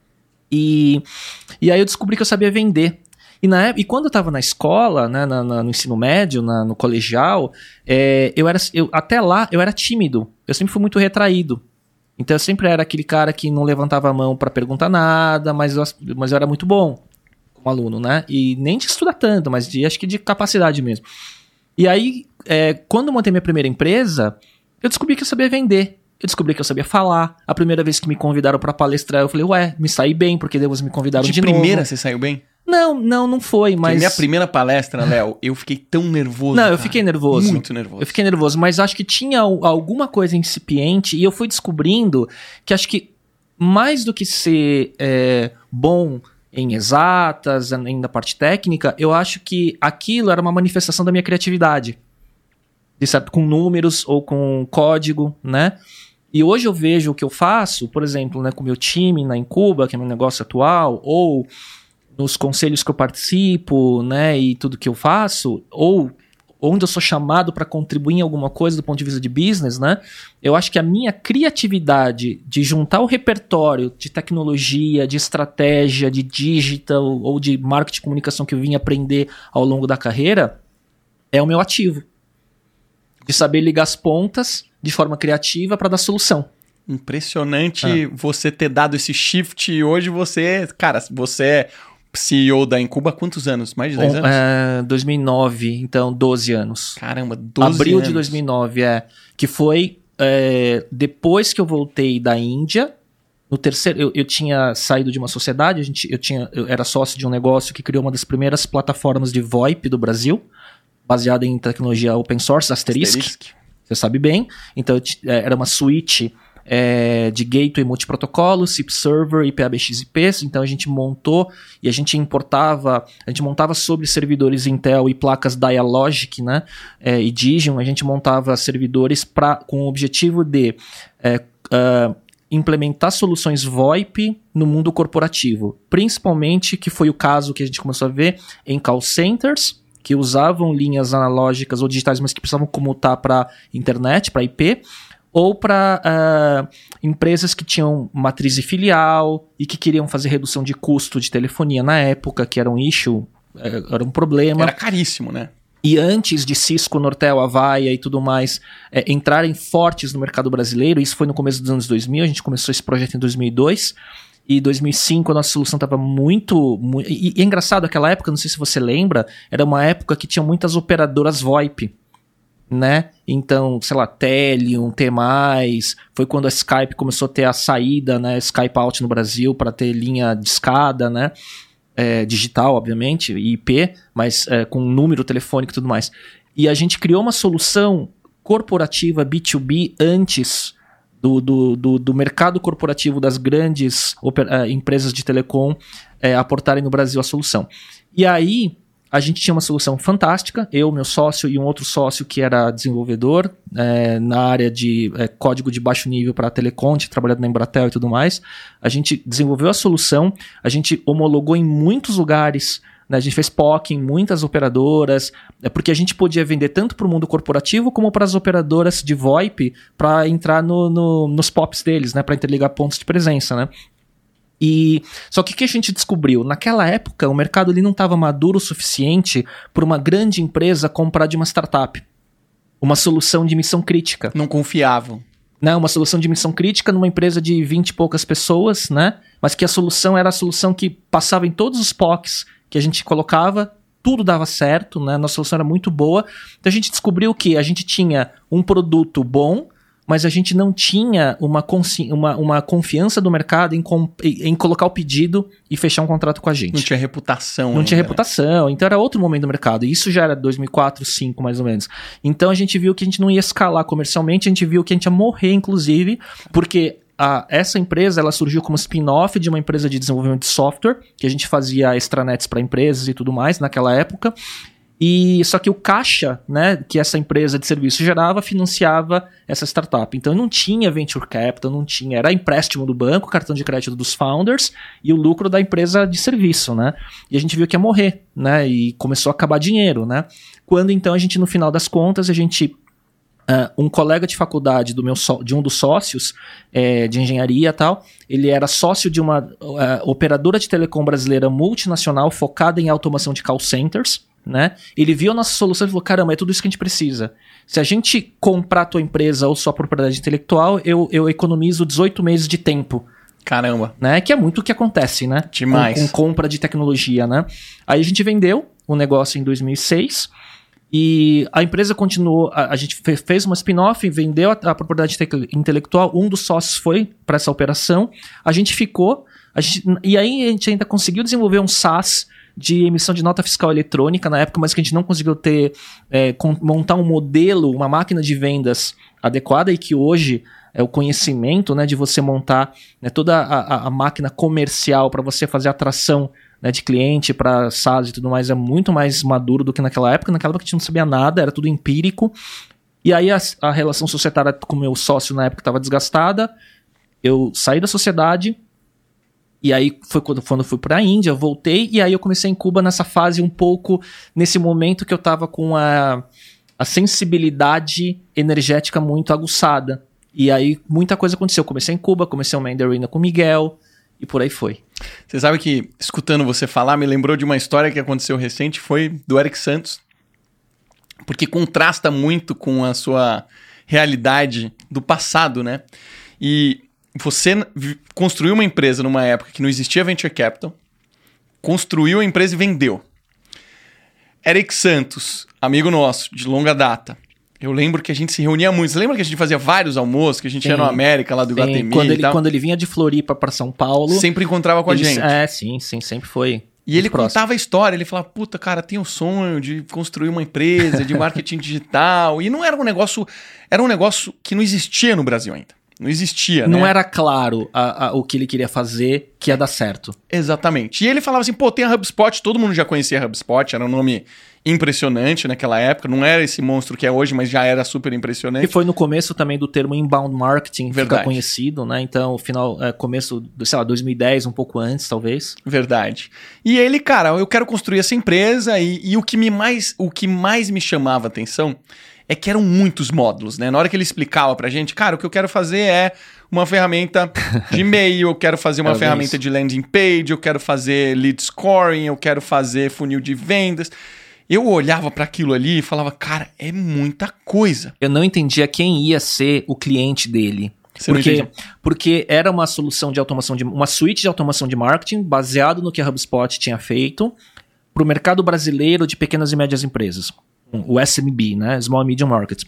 E, e aí eu descobri que eu sabia vender. E, na, e quando eu estava na escola, né, na, na, no ensino médio, na, no colegial, é, eu era, eu, até lá eu era tímido. Eu sempre fui muito retraído. Então eu sempre era aquele cara que não levantava a mão para perguntar nada, mas eu, mas eu era muito bom como aluno, né? E nem de estudar tanto, mas de, acho que de capacidade mesmo. E aí, é, quando eu montei minha primeira empresa, eu descobri que eu sabia vender. Eu descobri que eu sabia falar. A primeira vez que me convidaram para palestrar, eu falei, ué, me saí bem, porque depois me convidaram de, de novo. De primeira você saiu bem? Não, não, não foi, mas... Porque minha primeira palestra, Léo, eu fiquei tão nervoso. Não, cara. eu fiquei nervoso. Muito nervoso. Eu fiquei nervoso, mas acho que tinha alguma coisa incipiente e eu fui descobrindo que acho que mais do que ser é, bom em exatas, ainda parte técnica, eu acho que aquilo era uma manifestação da minha criatividade. De, sabe, com números ou com código, né? E hoje eu vejo o que eu faço, por exemplo, né, com o meu time na Incuba, que é meu negócio atual, ou nos conselhos que eu participo, né, e tudo que eu faço, ou onde eu sou chamado para contribuir em alguma coisa do ponto de vista de business, né, eu acho que a minha criatividade de juntar o repertório de tecnologia, de estratégia, de digital ou de marketing de comunicação que eu vim aprender ao longo da carreira é o meu ativo. De saber ligar as pontas de forma criativa para dar solução. Impressionante ah. você ter dado esse shift e hoje você, cara, você é C E O da Incuba há quantos anos? Mais de dez um, anos? É, dois mil e nove, então doze anos. Caramba, doze Abril anos. de dois mil e nove, é. Que foi é, depois que eu voltei da Índia. No terceiro, eu, eu tinha saído de uma sociedade, a gente, eu, tinha, eu era sócio de um negócio que criou uma das primeiras plataformas de VoIP do Brasil, baseada em tecnologia open source, Asterisk. Asterisk. Você sabe bem. Então, era uma suíte é, de gateway multiprotocolo, S I P Server e P A B X I P. Então, a gente montou e a gente importava, a gente montava sobre servidores Intel e placas Dialogic, né, é, e Digium. A gente montava servidores pra, com o objetivo de é, uh, implementar soluções VoIP no mundo corporativo. Principalmente, que foi o caso que a gente começou a ver em call centers, que usavam linhas analógicas ou digitais, mas que precisavam comutar para internet, para I P, ou para uh, empresas que tinham matriz e filial e que queriam fazer redução de custo de telefonia na época, que era um issue, era um problema. Era caríssimo, né? E antes de Cisco, Nortel, Avaya e tudo mais é, entrarem fortes no mercado brasileiro, isso foi no começo dos anos dois mil, a gente começou esse projeto em dois mil e dois, e em dois mil e cinco a nossa solução estava muito... muito e, e é engraçado, aquela época, não sei se você lembra, era uma época que tinha muitas operadoras VoIP, né? Então, sei lá, Telium, T mais, foi quando a Skype começou a ter a saída, né? Skype Out no Brasil para ter linha de escada, né? É, digital, obviamente, e I P, mas é, com número telefônico e tudo mais. E a gente criou uma solução corporativa B dois B antes Do, do, do, do mercado corporativo das grandes oper, uh, empresas de telecom uh, aportarem no Brasil a solução. E aí, a gente tinha uma solução fantástica, eu, meu sócio e um outro sócio que era desenvolvedor uh, na área de uh, código de baixo nível para telecom, tinha trabalhado na Embratel e tudo mais. A gente desenvolveu a solução, a gente homologou em muitos lugares, né? A gente fez P O C em muitas operadoras, é porque a gente podia vender tanto para o mundo corporativo como para as operadoras de VoIP para entrar no, no, nos P O Ps deles, né? Para interligar pontos de presença, né? E só que o que a gente descobriu? Naquela época, o mercado ali não estava maduro o suficiente para uma grande empresa comprar de uma startup uma solução de missão crítica. Não confiavam. né, uma solução de missão crítica numa empresa de vinte e poucas pessoas, né, mas que a solução era a solução que passava em todos os P O Cs que a gente colocava, tudo dava certo, né, nossa solução era muito boa. Então a gente descobriu que a gente tinha um produto bom, mas a gente não tinha uma, consci... uma, uma confiança do mercado em, com... em colocar o pedido e fechar um contrato com a gente. Não tinha reputação. Não ainda, tinha reputação, né? Então era outro momento do mercado. E isso já era dois mil e quatro, dois mil e cinco mais ou menos. Então a gente viu que a gente não ia escalar comercialmente, a gente viu que a gente ia morrer, inclusive, porque a, essa empresa ela surgiu como spin-off de uma empresa de desenvolvimento de software, que a gente fazia extranets para empresas e tudo mais naquela época. E só que o caixa, né, que essa empresa de serviço gerava, financiava essa startup. Então não tinha venture capital, não tinha, era empréstimo do banco, cartão de crédito dos founders e o lucro da empresa de serviço, né? E a gente viu que ia morrer, né? E começou a acabar dinheiro, né? Quando então a gente, no final das contas, a gente Uh, um colega de faculdade do meu so- de um dos sócios é, de engenharia e tal, ele era sócio de uma uh, operadora de telecom brasileira multinacional focada em automação de call centers, né? Ele viu a nossa solução e falou, caramba, é tudo isso que a gente precisa. Se a gente comprar a tua empresa ou sua propriedade intelectual, eu, eu economizo dezoito meses de tempo. Caramba. Né? Que é muito o que acontece, né? Demais. Com, com compra de tecnologia, né? Aí a gente vendeu o negócio em dois mil e seis... E a empresa continuou, a, a gente fez uma spin-off, vendeu a, a propriedade te- intelectual, um dos sócios foi para essa operação, a gente ficou, a gente, e aí a gente ainda conseguiu desenvolver um SaaS de emissão de nota fiscal eletrônica na época, mas que a gente não conseguiu ter, é, com, montar um modelo, uma máquina de vendas adequada e que hoje é o conhecimento, né, de você montar, né, toda a, a, a máquina comercial para você fazer atração, né, de cliente para SaaS e tudo mais, é muito mais maduro do que naquela época. Naquela época a gente não sabia nada, era tudo empírico. E aí a, a relação societária com o meu sócio na época estava desgastada. Eu saí da sociedade e aí foi quando, quando eu fui para a Índia, eu voltei e aí eu comecei em Cuba nessa fase um pouco, nesse momento que eu estava com a, a sensibilidade energética muito aguçada. E aí muita coisa aconteceu. Eu comecei em Cuba, comecei uma Mandarina com o Miguel e por aí foi. Você sabe que, escutando você falar, me lembrou de uma história que aconteceu recente, foi do Eric Santos, porque contrasta muito com a sua realidade do passado, né? E você construiu uma empresa numa época que não existia Venture Capital, construiu a empresa e vendeu. Eric Santos, amigo nosso, de longa data, eu lembro que a gente se reunia muito. Você lembra que a gente fazia vários almoços, que a gente sim, ia no América, lá do sim. Iguatemi quando ele, e tal? Quando ele vinha de Floripa para São Paulo... Sempre encontrava com ele, a gente. É, sim, sim, sempre foi. E ele próximo. Contava a história, ele falava, puta, cara, tenho um sonho de construir uma empresa de marketing digital. E não era um negócio... Era um negócio que não existia no Brasil ainda. Não existia, Não né? era claro a, a, o que ele queria fazer, que ia dar certo. Exatamente. E ele falava assim, pô, tem a HubSpot, todo mundo já conhecia a HubSpot, era um nome impressionante naquela época, não era esse monstro que é hoje, mas já era super impressionante. E foi no começo também do termo inbound marketing, Verdade. Fica conhecido, né? Então, final, é, começo, sei lá, dois mil e dez, um pouco antes, talvez. Verdade. E ele, cara, eu quero construir essa empresa e, e o, que me mais, o que mais me chamava a atenção é que eram muitos módulos, né? Na hora que ele explicava pra gente, cara, o que eu quero fazer é uma ferramenta de e-mail, eu quero fazer uma ferramenta isso. de landing page, eu quero fazer lead scoring, eu quero fazer funil de vendas. Eu olhava para aquilo ali e falava, cara, é muita coisa. Eu não entendia quem ia ser o cliente dele. Você porque, porque era uma solução de automação, de uma suíte de automação de marketing baseado no que a HubSpot tinha feito para o mercado brasileiro de pequenas e médias empresas. O S M B, né? Small and Medium Market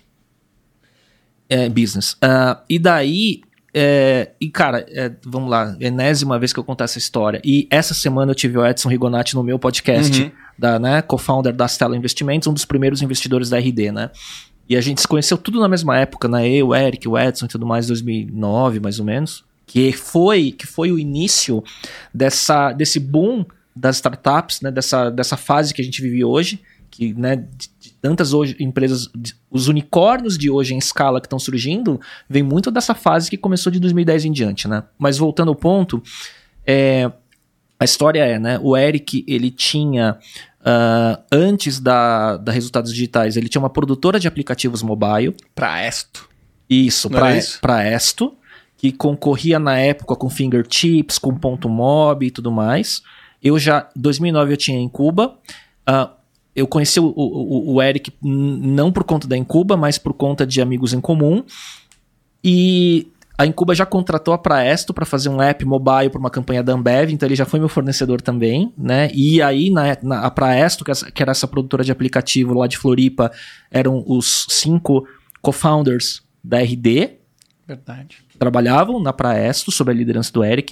é, Business. Uh, e daí, é, e cara, é, vamos lá, enésima vez que eu contar essa história. E essa semana eu tive o Edson Rigonati no meu podcast, uhum. da, né, co-founder da Stella Investimentos, um dos primeiros investidores da R D, né? E a gente se conheceu tudo na mesma época, né? Eu, o Eric, o Edson e tudo mais, dois mil e nove mais ou menos. Que foi, que foi o início dessa, desse boom das startups, né? Dessa, dessa fase que a gente vive hoje. Que, né, de, de tantas hoje, empresas, de, os unicórnios de hoje em escala que estão surgindo, vem muito dessa fase que começou de dois mil e dez em diante, né? Mas voltando ao ponto, é, a história é, né? O Eric, ele tinha, uh, antes da, da Resultados Digitais, ele tinha uma produtora de aplicativos mobile. Pra Esto. Isso, pra, isso? pra Esto, que concorria na época com Fingertips, com Ponto Mob e tudo mais. Eu já, em dois mil e nove eu tinha em Cuba. Uh, Eu conheci o, o, o Eric não por conta da Incuba, mas por conta de amigos em comum. E a Incuba já contratou a Praesto para fazer um app mobile para uma campanha da Ambev, então ele já foi meu fornecedor também, né? E aí na, na, a Praesto, que, essa, que era essa produtora de aplicativo lá de Floripa, eram os cinco co-founders da R D. Verdade. Trabalhavam na Praesto, sob a liderança do Eric.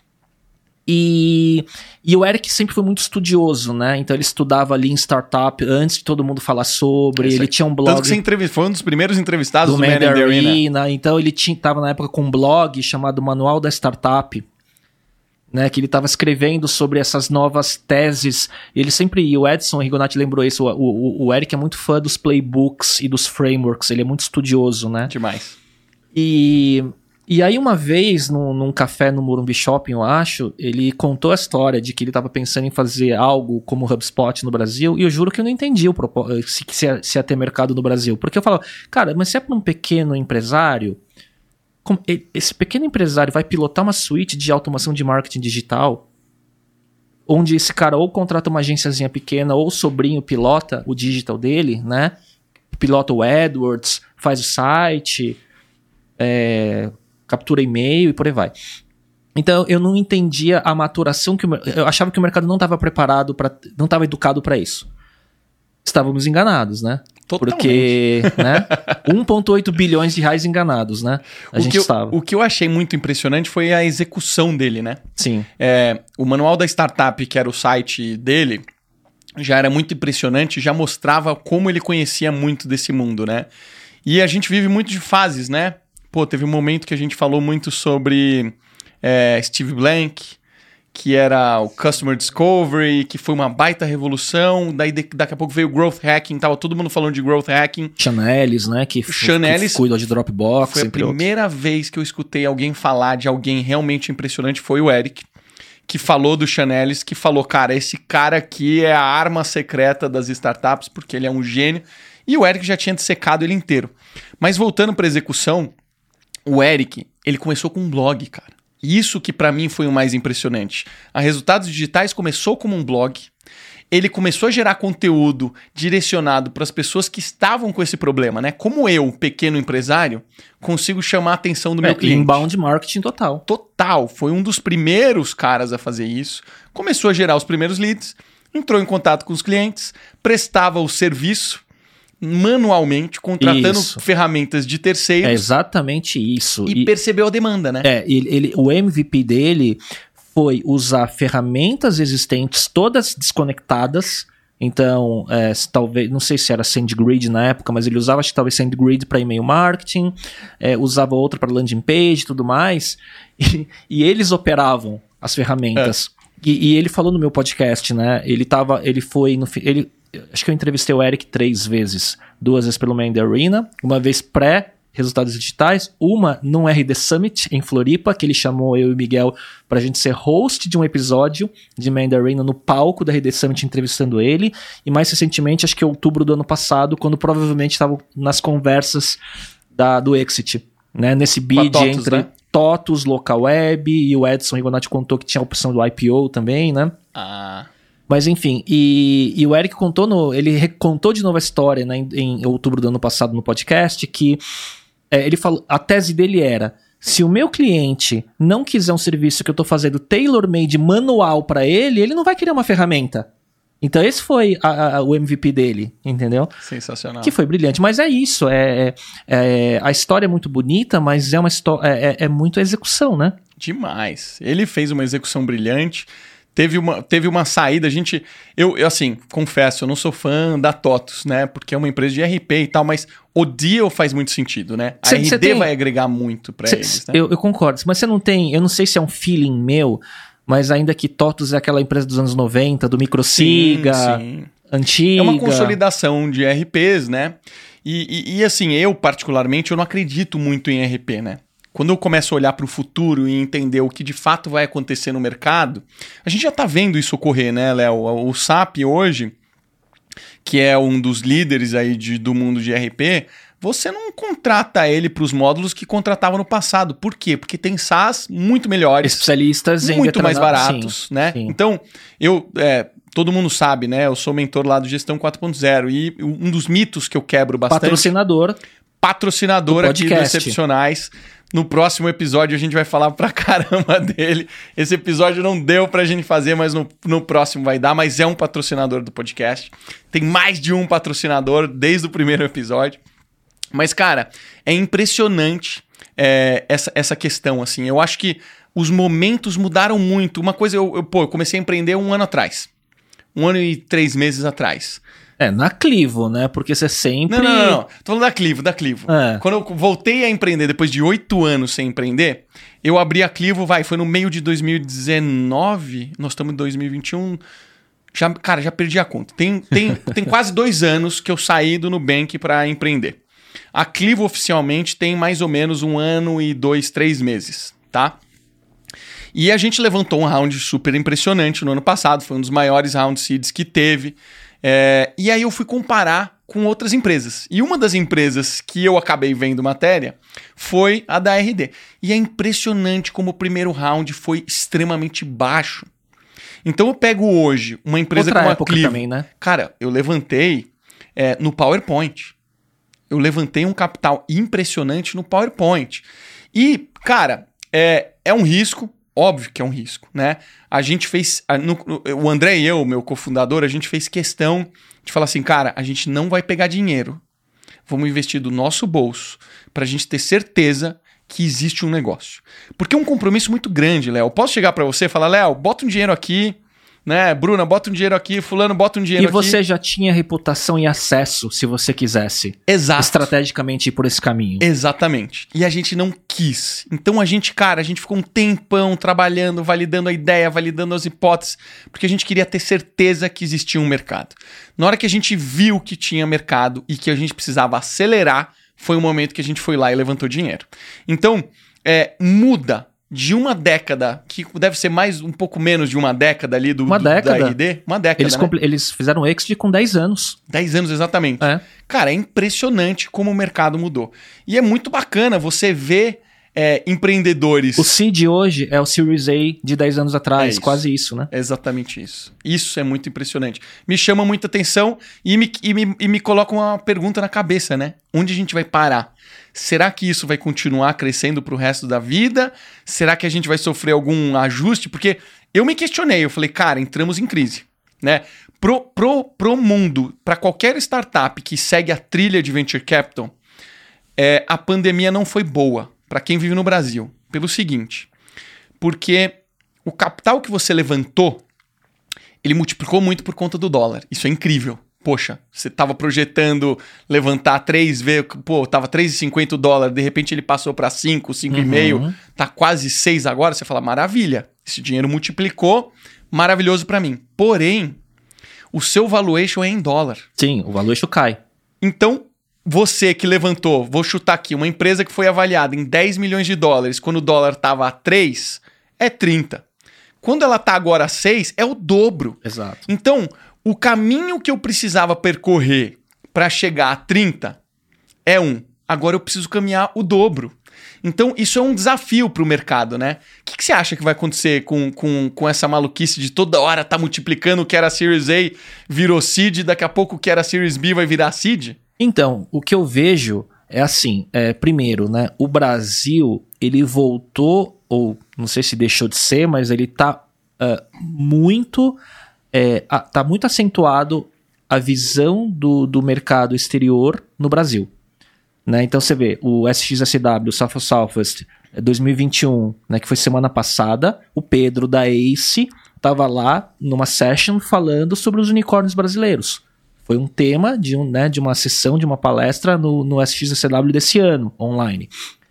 E, e o Eric sempre foi muito estudioso, né? Então ele estudava ali em startup antes de todo mundo falar sobre. Esse ele tinha um blog. Tanto que você entrevist... foi um dos primeiros entrevistados do, do Man in the Arena. Então ele estava na época com um blog chamado Manual da Startup, né? Que ele estava escrevendo sobre essas novas teses. E ele sempre, e o Edson Rigonati lembrou isso, o, o, o Eric é muito fã dos playbooks e dos frameworks. Ele é muito estudioso, né? Demais. E. E aí uma vez, num, num café no Morumbi Shopping, eu acho, ele contou a história de que ele estava pensando em fazer algo como o HubSpot no Brasil, e eu juro que eu não entendi o propósito, se, se, ia, se ia ter mercado no Brasil. Porque eu falava, cara, mas se é para um pequeno empresário, como, esse pequeno empresário vai pilotar uma suíte de automação de marketing digital, onde esse cara ou contrata uma agênciazinha pequena, ou o sobrinho pilota o digital dele, né? Pilota o AdWords, faz o site, é... captura e-mail e por aí vai. Então eu não entendia a maturação que o, eu achava que o mercado não estava preparado para, não estava educado para isso. Estávamos enganados, né? Totalmente. Porque, né? um vírgula oito bilhões de reais enganados, né? A o gente que eu, estava. O que eu achei muito impressionante foi a execução dele, né? Sim. É, o manual da startup, que era o site dele, já era muito impressionante, já mostrava como ele conhecia muito desse mundo, né? E a gente vive muito de fases, né? Pô, teve um momento que a gente falou muito sobre é, Steve Blank, que era o Customer Discovery, que foi uma baita revolução. Daí de, daqui a pouco veio o Growth Hacking, tava todo mundo falando de Growth Hacking. Chanelis, né? Que, Chanelis que cuida de Dropbox. Foi a primeira outros. vez que eu escutei alguém falar de alguém realmente impressionante, foi o Eric, que falou do Chanelis, que falou, cara, esse cara aqui é a arma secreta das startups, porque ele é um gênio. E o Eric já tinha dissecado ele inteiro. Mas voltando para execução, o Eric, ele começou com um blog, cara. Isso que pra mim foi o mais impressionante. A Resultados Digitais começou como um blog. Ele começou a gerar conteúdo direcionado para as pessoas que estavam com esse problema, né? Como eu, pequeno empresário, consigo chamar a atenção do é, meu cliente. Inbound marketing total. Total. Foi um dos primeiros caras a fazer isso. Começou a gerar os primeiros leads, entrou em contato com os clientes, prestava o serviço manualmente, contratando isso. ferramentas de terceiros. É exatamente isso. E, e percebeu a demanda, né? É, ele, ele, o M V P dele foi usar ferramentas existentes, todas desconectadas. Então, é, talvez, não sei se era SendGrid na época, mas ele usava, acho que talvez SendGrid para e-mail marketing, é, usava outra para landing page e tudo mais. E, e eles operavam as ferramentas. É. E, e ele falou no meu podcast, né? Ele tava, ele foi no ele acho que eu entrevistei o Eric três vezes. Duas vezes pelo Man in the Arena, uma vez pré-resultados digitais, uma num R D Summit em Floripa, que ele chamou eu e o Miguel pra gente ser host de um episódio de Man in the Arena no palco da R D Summit entrevistando ele, e mais recentemente, acho que em outubro do ano passado, quando provavelmente estavam nas conversas da, do Exit, né? Nesse bid TOTUS, entre né? TOTUS, Local Web, e o Edson Rigonati contou que tinha a opção do I P O também, né? Ah... Mas enfim, e, e o Eric contou, no, ele contou de novo a história, né, em, em outubro do ano passado no podcast, que é, ele falou, a tese dele era, se o meu cliente não quiser um serviço que eu estou fazendo tailor-made manual para ele, ele não vai querer uma ferramenta. Então esse foi a, a, o M V P dele, entendeu? Sensacional. Que foi brilhante, mas é isso, é, é, a história é muito bonita, mas é, uma é, é, é muito execução, né? Demais. Ele fez uma execução brilhante. Teve uma, teve uma saída, a gente... Eu, eu, assim, confesso, eu não sou fã da TOTUS, né? Porque é uma empresa de R P e tal, mas o deal faz muito sentido, né? A cê, R D cê tem... vai agregar muito pra cê, eles, né? Eu, eu concordo, mas você não tem... Eu não sei se é um feeling meu, mas ainda que TOTUS é aquela empresa dos anos noventa, do Microsiga, sim, sim. antiga... É uma consolidação de R Ps, né? E, e, e assim, eu particularmente, eu não acredito muito em R P, né? Quando eu começo a olhar para o futuro e entender o que de fato vai acontecer no mercado, a gente já está vendo isso ocorrer, né, Léo? O S A P hoje, que é um dos líderes aí de, do mundo de R P, você não contrata ele para os módulos que contratava no passado. Por quê? Porque tem SaaS muito melhores. Especialistas em muito mais baratos, sim, né? Sim. Então, eu... É, todo mundo sabe, né? Eu sou mentor lá do Gestão quatro ponto zero e um dos mitos que eu quebro bastante... Patrocinador... patrocinador aqui do Excepcionais. No próximo episódio a gente vai falar pra caramba dele. Esse episódio não deu pra gente fazer, mas no, no próximo vai dar. Mas é um patrocinador do podcast. Tem mais de um patrocinador desde o primeiro episódio. Mas, cara, é impressionante é, essa, essa questão, assim. Eu acho que os momentos mudaram muito. Uma coisa, eu, eu, pô, eu comecei a empreender um ano atrás. Um ano e três meses atrás. É, na Clivo, né? Porque você sempre... Não, não, não, não. Tô falando da Clivo, da Clivo. É. Quando eu voltei a empreender, depois de oito anos sem empreender, eu abri a Clivo, vai, foi no meio de dois mil e dezenove, nós estamos em dois mil e vinte e um... Já, cara, já perdi a conta. Tem, tem, tem quase dois anos que eu saí do Nubank para empreender. A Clivo oficialmente tem mais ou menos um ano e dois, três meses, tá? E a gente levantou um round super impressionante no ano passado, foi um dos maiores round seeds que teve. É, e aí eu fui comparar com outras empresas. E uma das empresas que eu acabei vendo matéria foi a da R D. E é impressionante como o primeiro round foi extremamente baixo. Então eu pego hoje uma empresa Outra como a época Clivo. Também, né? Cara, eu levantei é, no PowerPoint. Eu levantei um capital impressionante no PowerPoint. E, cara, é, é um risco, óbvio que é um risco, né? A gente fez, a, no, no, o André e eu, meu cofundador, a gente fez questão de falar assim, cara, a gente não vai pegar dinheiro, vamos investir do nosso bolso pra gente ter certeza que existe um negócio. Porque é um compromisso muito grande, Léo. Posso chegar pra você e falar, Léo, bota um dinheiro aqui, né? Bruna, bota um dinheiro aqui, fulano, bota um dinheiro aqui. E você aqui. Já tinha reputação e acesso, se você quisesse. Exato. Estrategicamente ir por esse caminho. Exatamente. E a gente não quis. Então a gente, cara, a gente ficou um tempão trabalhando, validando a ideia, validando as hipóteses, porque a gente queria ter certeza que existia um mercado. Na hora que a gente viu que tinha mercado e que a gente precisava acelerar, foi o momento que a gente foi lá e levantou dinheiro. Então, é, muda de uma década, que deve ser mais um pouco menos de uma década ali do, uma do, década. da R D. Uma década, eles, né? eles fizeram o exit com dez anos. dez anos, exatamente. É. Cara, é impressionante como o mercado mudou. E é muito bacana você ver é, empreendedores... O seed hoje é o Series A de dez anos atrás, é isso. Quase isso, né? É exatamente isso. Isso é muito impressionante. Me chama muita atenção e me, e, me, e me coloca uma pergunta na cabeça, né? Onde a gente vai parar? Será que isso vai continuar crescendo para o resto da vida? Será que a gente vai sofrer algum ajuste? Porque eu me questionei, eu falei, cara, entramos em crise, né? Pro, pro, pro mundo, para qualquer startup que segue a trilha de Venture Capital, é, a pandemia não foi boa para quem vive no Brasil. Pelo seguinte, porque o capital que você levantou, ele multiplicou muito por conta do dólar. Isso é incrível. Poxa, você estava projetando levantar três vezes, pô, tava três e cinquenta o dólar, de repente ele passou para cinco, cinco e meio, tá quase seis agora, você fala, maravilha, esse dinheiro multiplicou, maravilhoso para mim. Porém, o seu valuation é em dólar. Sim, o valuation cai. Então, você que levantou, vou chutar aqui, uma empresa que foi avaliada em dez milhões de dólares, quando o dólar tava a três, é trinta. Quando ela tá agora a seis, é o dobro. Exato. Então, o caminho que eu precisava percorrer para chegar a trinta é um. Agora eu preciso caminhar o dobro. Então, isso é um desafio para o mercado, né? O que, que você acha que vai acontecer com, com, com essa maluquice de toda hora tá multiplicando o que era Series A virou Seed, daqui a pouco o que era Series B vai virar Seed? Então, o que eu vejo é assim, é, primeiro, né? O Brasil, ele voltou, ou não sei se deixou de ser, mas ele tá uh, muito... É, a, tá muito acentuado a visão do, do mercado exterior no Brasil. Né? Então você vê, o S X S W, South of Southwest, dois mil e vinte e um, né, que foi semana passada, o Pedro da Ace estava lá numa session falando sobre os unicórnios brasileiros. Foi um tema de, um, né, de uma sessão, de uma palestra no, no S X S W desse ano, online.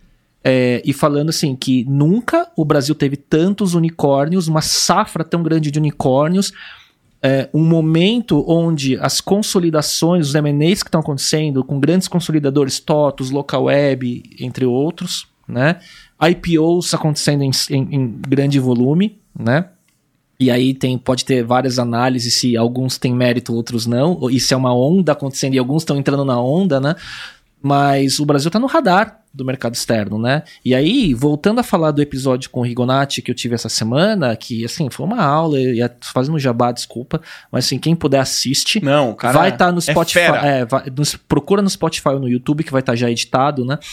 É, e falando assim, que nunca o Brasil teve tantos unicórnios, uma safra tão grande de unicórnios, É, um momento onde as consolidações, os M and As que estão acontecendo com grandes consolidadores, TOTOS, Localweb, entre outros, né? I P Os acontecendo em, em, em grande volume, né? E aí tem, pode ter várias análises se alguns têm mérito, outros não, e se é uma onda acontecendo e alguns estão entrando na onda, né? Mas o Brasil está no radar do mercado externo, né? E aí, voltando a falar do episódio com o Rigonati que eu tive essa semana, que, assim, foi uma aula, ia fazendo um jabá, desculpa, mas, assim, quem puder assiste. Não, o cara vai estar tá no Spotify, é é, vai, nos, procura no Spotify ou no YouTube, que vai estar tá já editado, né?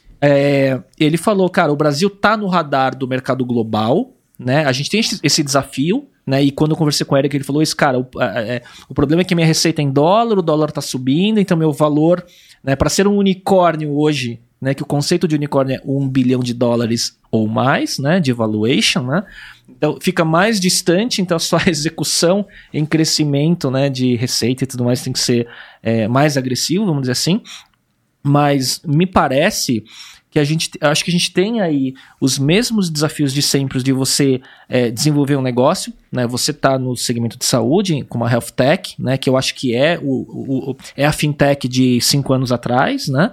É, ele falou, cara, o Brasil tá no radar do mercado global, né? A gente tem esse, esse desafio, né? E quando eu conversei com o Eric, ele falou isso, cara, o, é, o problema é que minha receita é em dólar, o dólar tá subindo, então meu valor, né, para ser um unicórnio hoje, né, que o conceito de unicórnio é um bilhão de dólares ou mais, né, de valuation, né? Então fica mais distante, então a sua execução em crescimento, né, de receita e tudo mais tem que ser é, mais agressivo, vamos dizer assim. Mas me parece que a gente, acho que a gente tem aí os mesmos desafios de sempre de você é, desenvolver um negócio, né? Você tá no segmento de saúde, com uma health tech, né? Que eu acho que é, o, o, o, é a fintech de cinco anos atrás, né?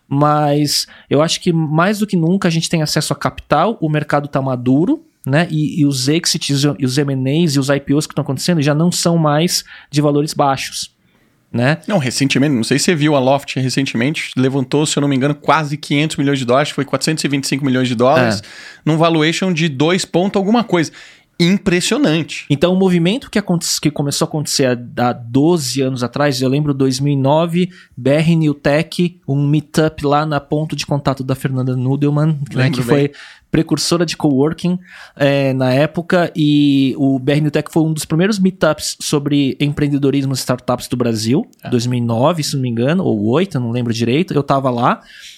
Mas eu acho que mais do que nunca a gente tem acesso a capital, o mercado tá maduro, né? E, e os exits, e os M and As e os I P Os que estão acontecendo já não são mais de valores baixos. Né? Não, recentemente, não sei se você viu, a Loft recentemente levantou, se eu não me engano, quase quinhentos milhões de dólares, foi quatrocentos e vinte e cinco milhões de dólares, é. num valuation de dois ponto alguma coisa. Impressionante. Então, o movimento que, aconte- que começou a acontecer há doze anos atrás, eu lembro dois mil e nove, B R New Tech, um meetup lá na ponto de contato da Fernanda Nudelman, né, que bem. Foi precursora de coworking é, na época, e o B R New Tech foi um dos primeiros meetups sobre empreendedorismo e startups do Brasil, é. dois mil e nove, se não me engano, ou oito, eu não lembro direito, eu tava lá.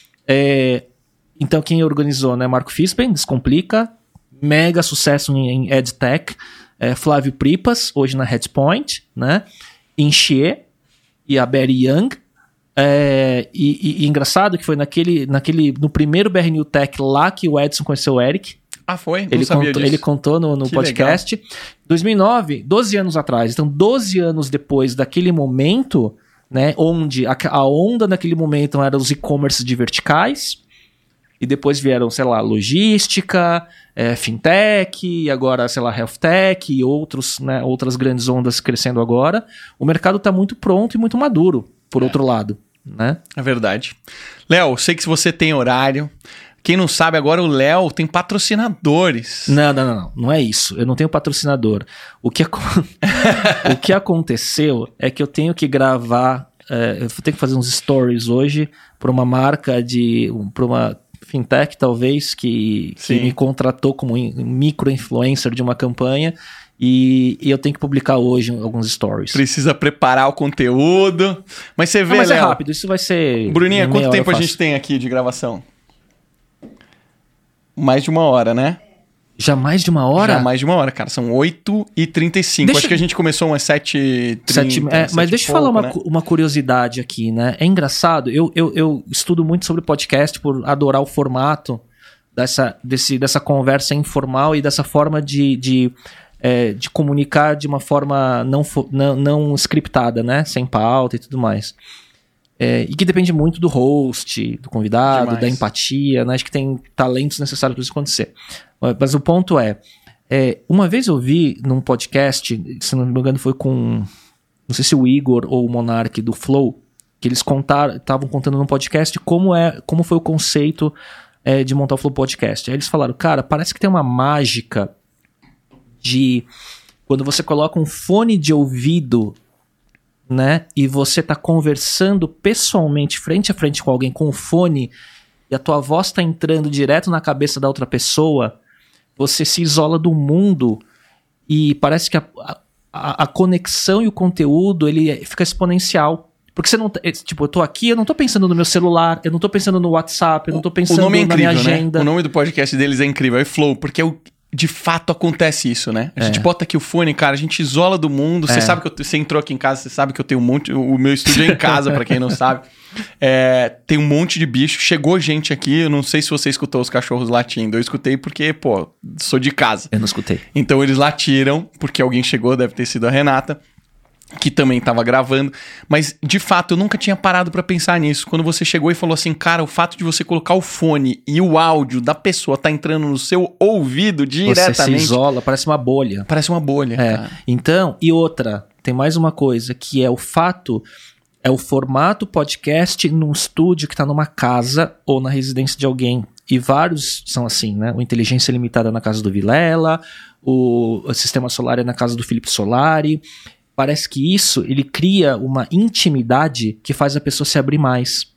É, então, quem organizou, né, Marco Fispen, Descomplica, mega sucesso em, em EdTech, é, Flávio Pripas, hoje na Headpoint, né? Inchie e a Betty Young. É, e, e, e engraçado que foi naquele, naquele, no primeiro B R New Tech lá que o Edson conheceu o Eric. Ah, foi? Não ele sabia contou, disso. Ele contou no, no podcast. Legal. dois mil e nove, doze anos atrás. Então, doze anos depois daquele momento, né? Onde a, a onda naquele momento eram os e-commerce de verticais. E depois vieram, sei lá, logística, é, fintech, e agora, sei lá, health tech e outros, né, outras grandes ondas crescendo agora. O mercado está muito pronto e muito maduro, por é. outro lado. Né? É verdade. Léo, sei que se você tem horário... Quem não sabe agora, o Léo tem patrocinadores. Não, não, não, não. Não é isso. Eu não tenho patrocinador. O que, ac... o que aconteceu é que eu tenho que gravar... É, eu tenho que fazer uns stories hoje para uma marca de... para uma fintech, talvez, que, que me contratou como micro-influencer de uma campanha e, e eu tenho que publicar hoje alguns stories. Precisa preparar o conteúdo. Mas você vê, Não, mas Léo... é rápido, isso vai ser... Bruninha, quanto tempo a gente tem aqui de gravação? Mais de uma hora, né? Já mais de uma hora? Já mais de uma hora, cara. São oito e trinta e cinco. Deixa... Acho que a gente começou umas sete e trinta. É, mas deixa eu falar uma, né? uma curiosidade aqui, né? É engraçado, eu, eu, eu estudo muito sobre podcast por adorar o formato dessa, desse, dessa conversa informal e dessa forma de, de, é, de comunicar de uma forma não, não, não scriptada, né? Sem pauta e tudo mais. É, e que depende muito do host, do convidado, Demais. da empatia, né? Acho que tem talentos necessários para isso acontecer. Mas o ponto é, é, uma vez eu vi num podcast, se não me engano foi com, não sei se o Igor ou o Monark do Flow, que eles contaram, estavam contando num podcast como, é, como foi o conceito é, de montar o Flow Podcast. Aí eles falaram, cara, parece que tem uma mágica de quando você coloca um fone de ouvido, né, e você tá conversando pessoalmente, frente a frente com alguém com o fone, e a tua voz tá entrando direto na cabeça da outra pessoa, você se isola do mundo e parece que a, a, a conexão e o conteúdo, ele fica exponencial. Porque você não... Tipo, eu tô aqui, eu não tô pensando no meu celular, eu não tô pensando no WhatsApp, eu não tô pensando o nome é incrível, na minha agenda. Né? O nome do podcast deles é incrível, é Flow, porque é o... De fato acontece isso, né? A é. gente bota aqui o fone, cara, a gente isola do mundo. Você é. sabe que eu, você entrou aqui em casa, você sabe que eu tenho um monte. O meu estúdio é em casa, pra quem não sabe. É, tem um monte de bicho. Chegou gente aqui, eu não sei se você escutou os cachorros latindo. Eu escutei porque, pô, sou de casa. Eu não escutei. Então eles latiram, porque alguém chegou, deve ter sido a Renata, que também tava gravando, mas de fato eu nunca tinha parado pra pensar nisso. Quando você chegou e falou assim, cara, o fato de você colocar o fone e o áudio da pessoa tá entrando no seu ouvido diretamente... Você se isola, parece uma bolha. Parece uma bolha, é. cara. Então, e outra, tem mais uma coisa, que é o fato É o formato podcast num estúdio que está numa casa ou na residência de alguém. E vários são assim, né? O Inteligência Limitada na casa do Vilela, o, o Sistema Solar é na casa do Felipe Solari. Parece que isso, ele cria uma intimidade que faz a pessoa se abrir mais.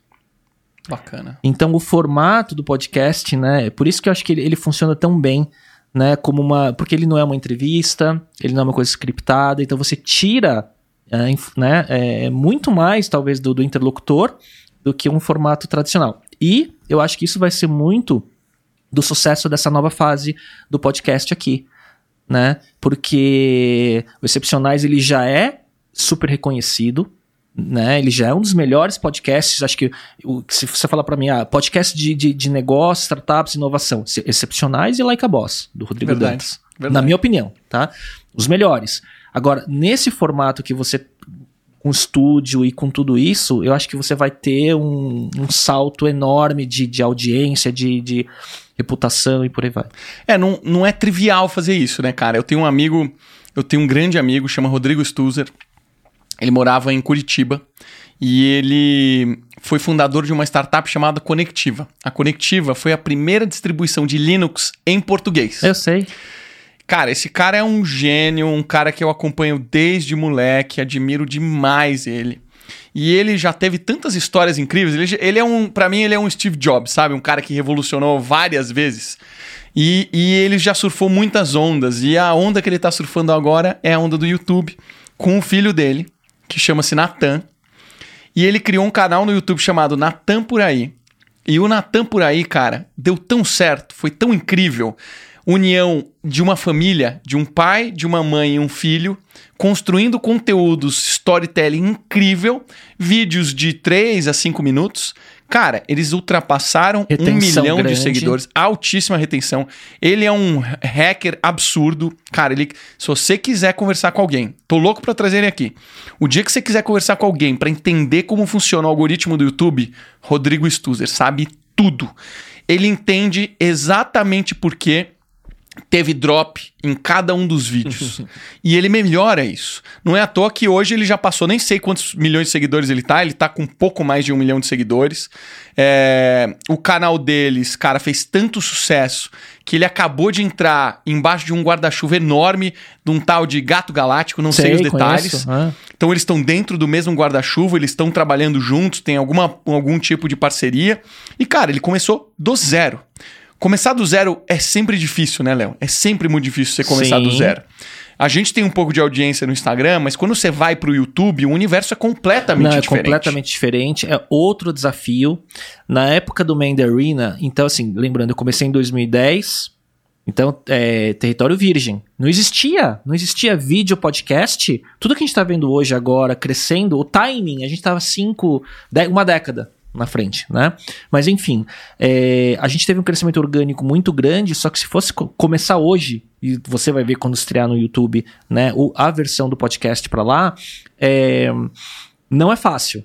Bacana. Então, o formato do podcast, né? É por isso que eu acho que ele, ele funciona tão bem, né? Como uma... Porque ele não é uma entrevista, ele não é uma coisa scriptada, então você tira... É, né, é muito mais, talvez, do, do interlocutor do que um formato tradicional. E eu acho que isso vai ser muito do sucesso dessa nova fase do podcast aqui, né? Porque o Excepcionais, ele já é super reconhecido, né? Ele já é um dos melhores podcasts. Acho que o, se você falar para mim, ah, podcast de, de, de negócio, startups, inovação, Excepcionais e Like a Boss, do Rodrigo Verdade. Dantas. Verdade. Na minha opinião, tá? Os melhores. Agora, nesse formato que você, com estúdio e com tudo isso, eu acho que você vai ter um, um salto enorme de, de audiência, de, de reputação e por aí vai. É, não, não é trivial fazer isso, né, cara? Eu tenho um amigo, eu tenho um grande amigo, chama Rodrigo Stuzer. Ele morava em Curitiba e ele foi fundador de uma startup chamada Conectiva. A Conectiva foi a primeira distribuição de Linux em português. Eu sei. Cara, esse cara é um gênio, um cara que eu acompanho desde moleque, admiro demais ele. E ele já teve tantas histórias incríveis. Ele, ele é um, pra mim, ele é um Steve Jobs, sabe? Um cara que revolucionou várias vezes. E, e ele já surfou muitas ondas. E a onda que ele tá surfando agora é a onda do YouTube, com o filho dele, que chama-se Natan. E ele criou um canal no YouTube chamado Natan Por Aí. E o Natan Por Aí, cara, deu tão certo, foi tão incrível. União de uma família, de um pai, de uma mãe e um filho, construindo conteúdos, storytelling incrível, vídeos de três a cinco minutos. Cara, eles ultrapassaram retenção um milhão grande. de seguidores, altíssima retenção. Ele é um hacker absurdo. Cara, ele, se você quiser conversar com alguém, tô louco pra trazer ele aqui. O dia que você quiser conversar com alguém pra entender como funciona o algoritmo do YouTube, Rodrigo Stuzer sabe tudo. Ele entende exatamente por quê teve drop em cada um dos vídeos. E ele melhora isso. Não é à toa que hoje ele já passou, nem sei quantos milhões de seguidores ele tá. Ele tá com um pouco mais de um milhão de seguidores. É, o canal deles, cara, fez tanto sucesso que ele acabou de entrar embaixo de um guarda-chuva enorme de um tal de Gato Galáctico, não sei, sei os detalhes. Ah. Então eles estão dentro do mesmo guarda-chuva, eles estão trabalhando juntos, tem alguma, algum tipo de parceria. E, cara, ele começou do zero. Começar do zero é sempre difícil, né, Léo? É sempre muito difícil você começar Sim. do zero. A gente tem um pouco de audiência no Instagram, mas quando você vai pro YouTube, o universo é completamente Não, é diferente. É completamente diferente, é outro desafio. Na época do Mandarina, então assim, lembrando, eu comecei em dois mil e dez, então é território virgem. Não existia, não existia vídeo, podcast. Tudo que a gente tá vendo hoje agora, crescendo, o timing, a gente tava cinco, dez, uma década na frente, né? Mas enfim, é, a gente teve um crescimento orgânico muito grande, só que se fosse co- começar hoje, e você vai ver quando estrear no YouTube, né, o, a versão do podcast pra lá, é, não é fácil.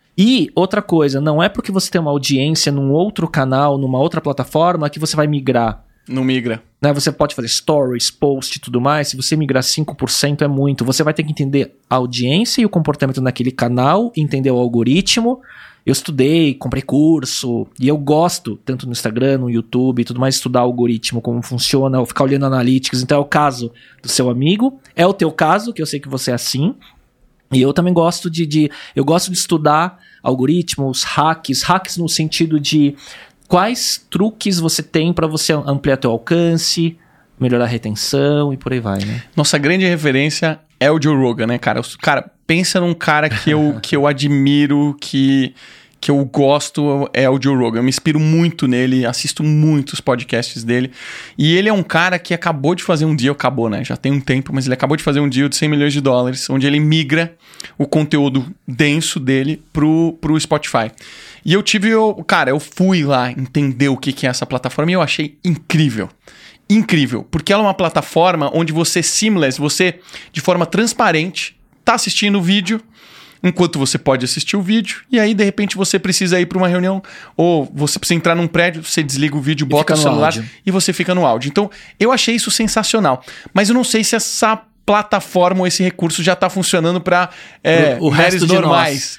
E outra coisa, não é porque você tem uma audiência num outro canal, numa outra plataforma, que você vai migrar. Não migra. Né, você pode fazer stories, post e tudo mais. Se você migrar cinco por cento é muito. Você vai ter que entender a audiência e o comportamento naquele canal, entender o algoritmo. Eu estudei, comprei curso, e eu gosto, tanto no Instagram, no YouTube e tudo mais, estudar algoritmo, como funciona, ficar olhando analytics. Então é o caso do seu amigo, é o teu caso, que eu sei que você é assim. E eu também gosto de, de eu gosto de estudar algoritmos, hacks, hacks no sentido de quais truques você tem para você ampliar teu alcance, melhorar a retenção e por aí vai, né? Nossa grande referência é o Joe Rogan, né, cara? Cara, pensa num cara que eu, que eu admiro, que, que eu gosto, é o Joe Rogan. Eu me inspiro muito nele, assisto muitos podcasts dele. E ele é um cara que acabou de fazer um deal, acabou, né? Já tem um tempo, mas ele acabou de fazer um deal de cem milhões de dólares, onde ele migra o conteúdo denso dele pro, pro Spotify. E eu tive, eu, cara, eu fui lá entender o que, que é essa plataforma e eu achei incrível. Incrível, porque ela é uma plataforma onde você seamless, você de forma transparente tá assistindo o vídeo, enquanto você pode assistir o vídeo, e aí de repente você precisa ir para uma reunião, ou você precisa entrar num prédio, você desliga o vídeo, bota o celular áudio. E você fica no áudio. Então eu achei isso sensacional, mas eu não sei se essa plataforma ou esse recurso já tá funcionando para é, o, o resto normais.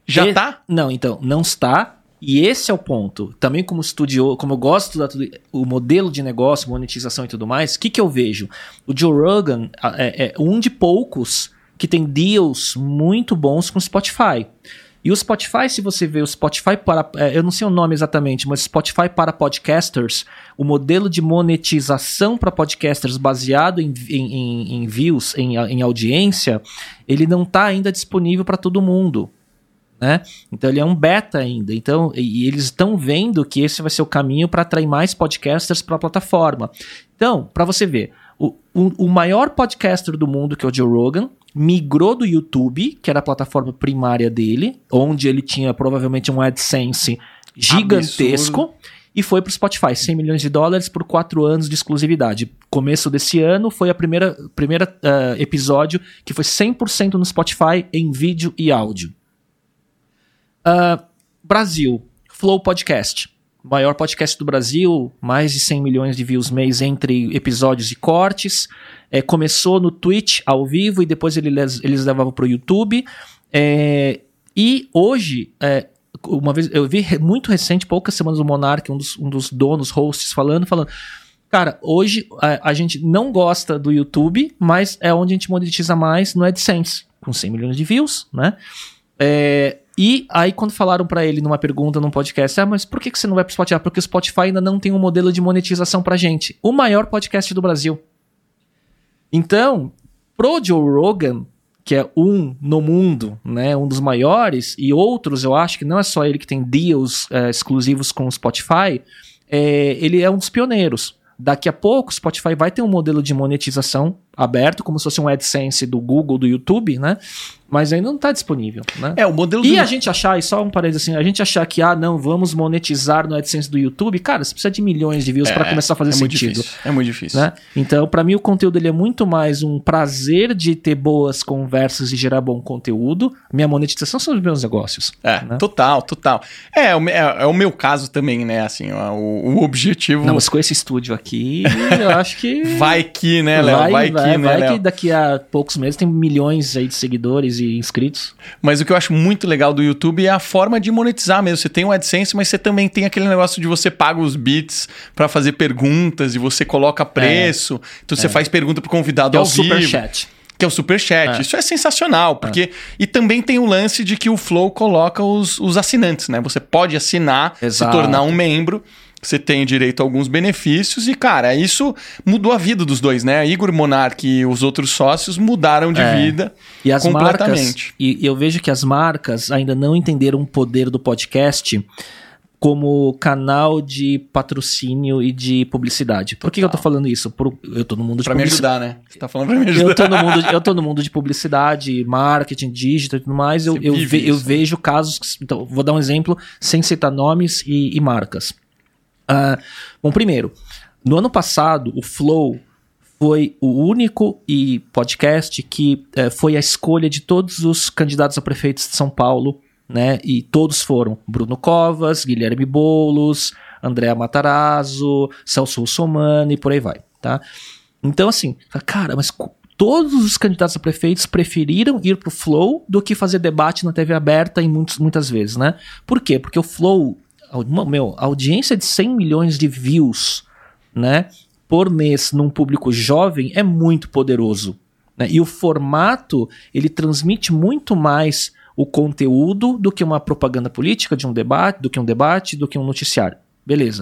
Já e, tá? Não, então, não está. E esse é o ponto. Também como estudioso, como eu gosto da o modelo de negócio, monetização e tudo mais, o que, que eu vejo? O Joe Rogan é, é um de poucos que tem deals muito bons com o Spotify. E o Spotify, se você vê o Spotify para... Eu não sei o nome exatamente, mas Spotify para podcasters, o modelo de monetização para podcasters baseado em, em, em views, em, em audiência, ele não está ainda disponível para todo mundo. Né? Então ele é um beta ainda. Então, e, e eles estão vendo que esse vai ser o caminho para atrair mais podcasters para a plataforma. Então, para você ver, o, o, o maior podcaster do mundo, que é o Joe Rogan, migrou do YouTube, que era a plataforma primária dele, onde ele tinha provavelmente um AdSense gigantesco, absurdo, e foi para o Spotify, cem milhões de dólares por quatro anos de exclusividade. Começo desse ano foi a primeira, primeira uh, episódio que foi cem por cento no Spotify em vídeo e áudio. Uh, Brasil, Flow Podcast, maior podcast do Brasil, mais de cem milhões de views mês entre episódios e cortes. É, começou no Twitch ao vivo e depois eles, eles levavam para o YouTube. É, e hoje, é, uma vez eu vi muito recente, poucas semanas, o Monark, um dos, um dos donos, hosts, falando, falando, cara, hoje a, a gente não gosta do YouTube, mas é onde a gente monetiza mais no AdSense, com cem milhões de views, né? É, e aí quando falaram pra ele numa pergunta num podcast, ah, mas por que, que você não vai pro Spotify? Porque o Spotify ainda não tem um modelo de monetização pra gente. O maior podcast do Brasil. Então, pro Joe Rogan, que é um no mundo, né, um dos maiores, e outros, eu acho que não é só ele que tem deals é, exclusivos com o Spotify, é, ele é um dos pioneiros. Daqui a pouco o Spotify vai ter um modelo de monetização aberto, como se fosse um AdSense do Google, do YouTube, né? Mas ainda não está disponível, né? É, o modelo E do... a gente achar, e só um parênteses assim, a gente achar que, ah, não, vamos monetizar no AdSense do YouTube, cara, você precisa de milhões de views é, para começar a fazer é sentido. Muito difícil, é muito difícil. Né? Então, para mim, o conteúdo ele é muito mais um prazer de ter boas conversas e gerar bom conteúdo. Minha monetização são os meus negócios. É, né? total, total. É, é, é o meu caso também, né? Assim, o, o objetivo... Não, mas com esse estúdio aqui, eu acho que... Vai que, né, Léo? Vai, vai que, vai, né, Vai Léo? que daqui a poucos meses tem milhões aí de seguidores e inscritos. Mas o que eu acho muito legal do YouTube é a forma de monetizar mesmo. Você tem o AdSense, mas você também tem aquele negócio de você paga os bits para fazer perguntas e você coloca preço. É. Então você é. faz pergunta pro convidado que ao é o vivo. Superchat. Que é o Superchat. É. Isso é sensacional, porque... É. E também tem o lance de que o Flow coloca os, os assinantes, né? Você pode assinar, Exato. se tornar um membro... Você tem direito a alguns benefícios e, cara, isso mudou a vida dos dois, né? Igor Monark e os outros sócios mudaram de é. vida e as completamente. Marcas, e eu vejo que as marcas ainda não entenderam o poder do podcast como canal de patrocínio e de publicidade. Por que, que eu tô falando isso? Por, eu tô no mundo de pra publicidade. Pra me ajudar, né? Você tá falando pra me ajudar. Eu tô no mundo de, eu tô no mundo de publicidade, marketing, digital e tudo mais. Eu, eu, ve, eu vejo casos... Então, vou dar um exemplo sem citar nomes e, e marcas. Uh, bom, primeiro, no ano passado, o Flow foi o único e podcast que uh, foi a escolha de todos os candidatos a prefeitos de São Paulo, né? E todos foram Bruno Covas, Guilherme Boulos, Andréa Matarazzo, Celso Russomano e por aí vai, tá? Então, assim, cara, mas todos os candidatos a prefeitos preferiram ir pro Flow do que fazer debate na T V aberta em muitos, muitas vezes, né? Por quê? Porque o Flow... Meu, a audiência de cem milhões de views, né, por mês num público jovem é muito poderoso, né? E o formato, ele transmite muito mais o conteúdo do que uma propaganda política de um debate, do que um debate, do que um noticiário. Beleza.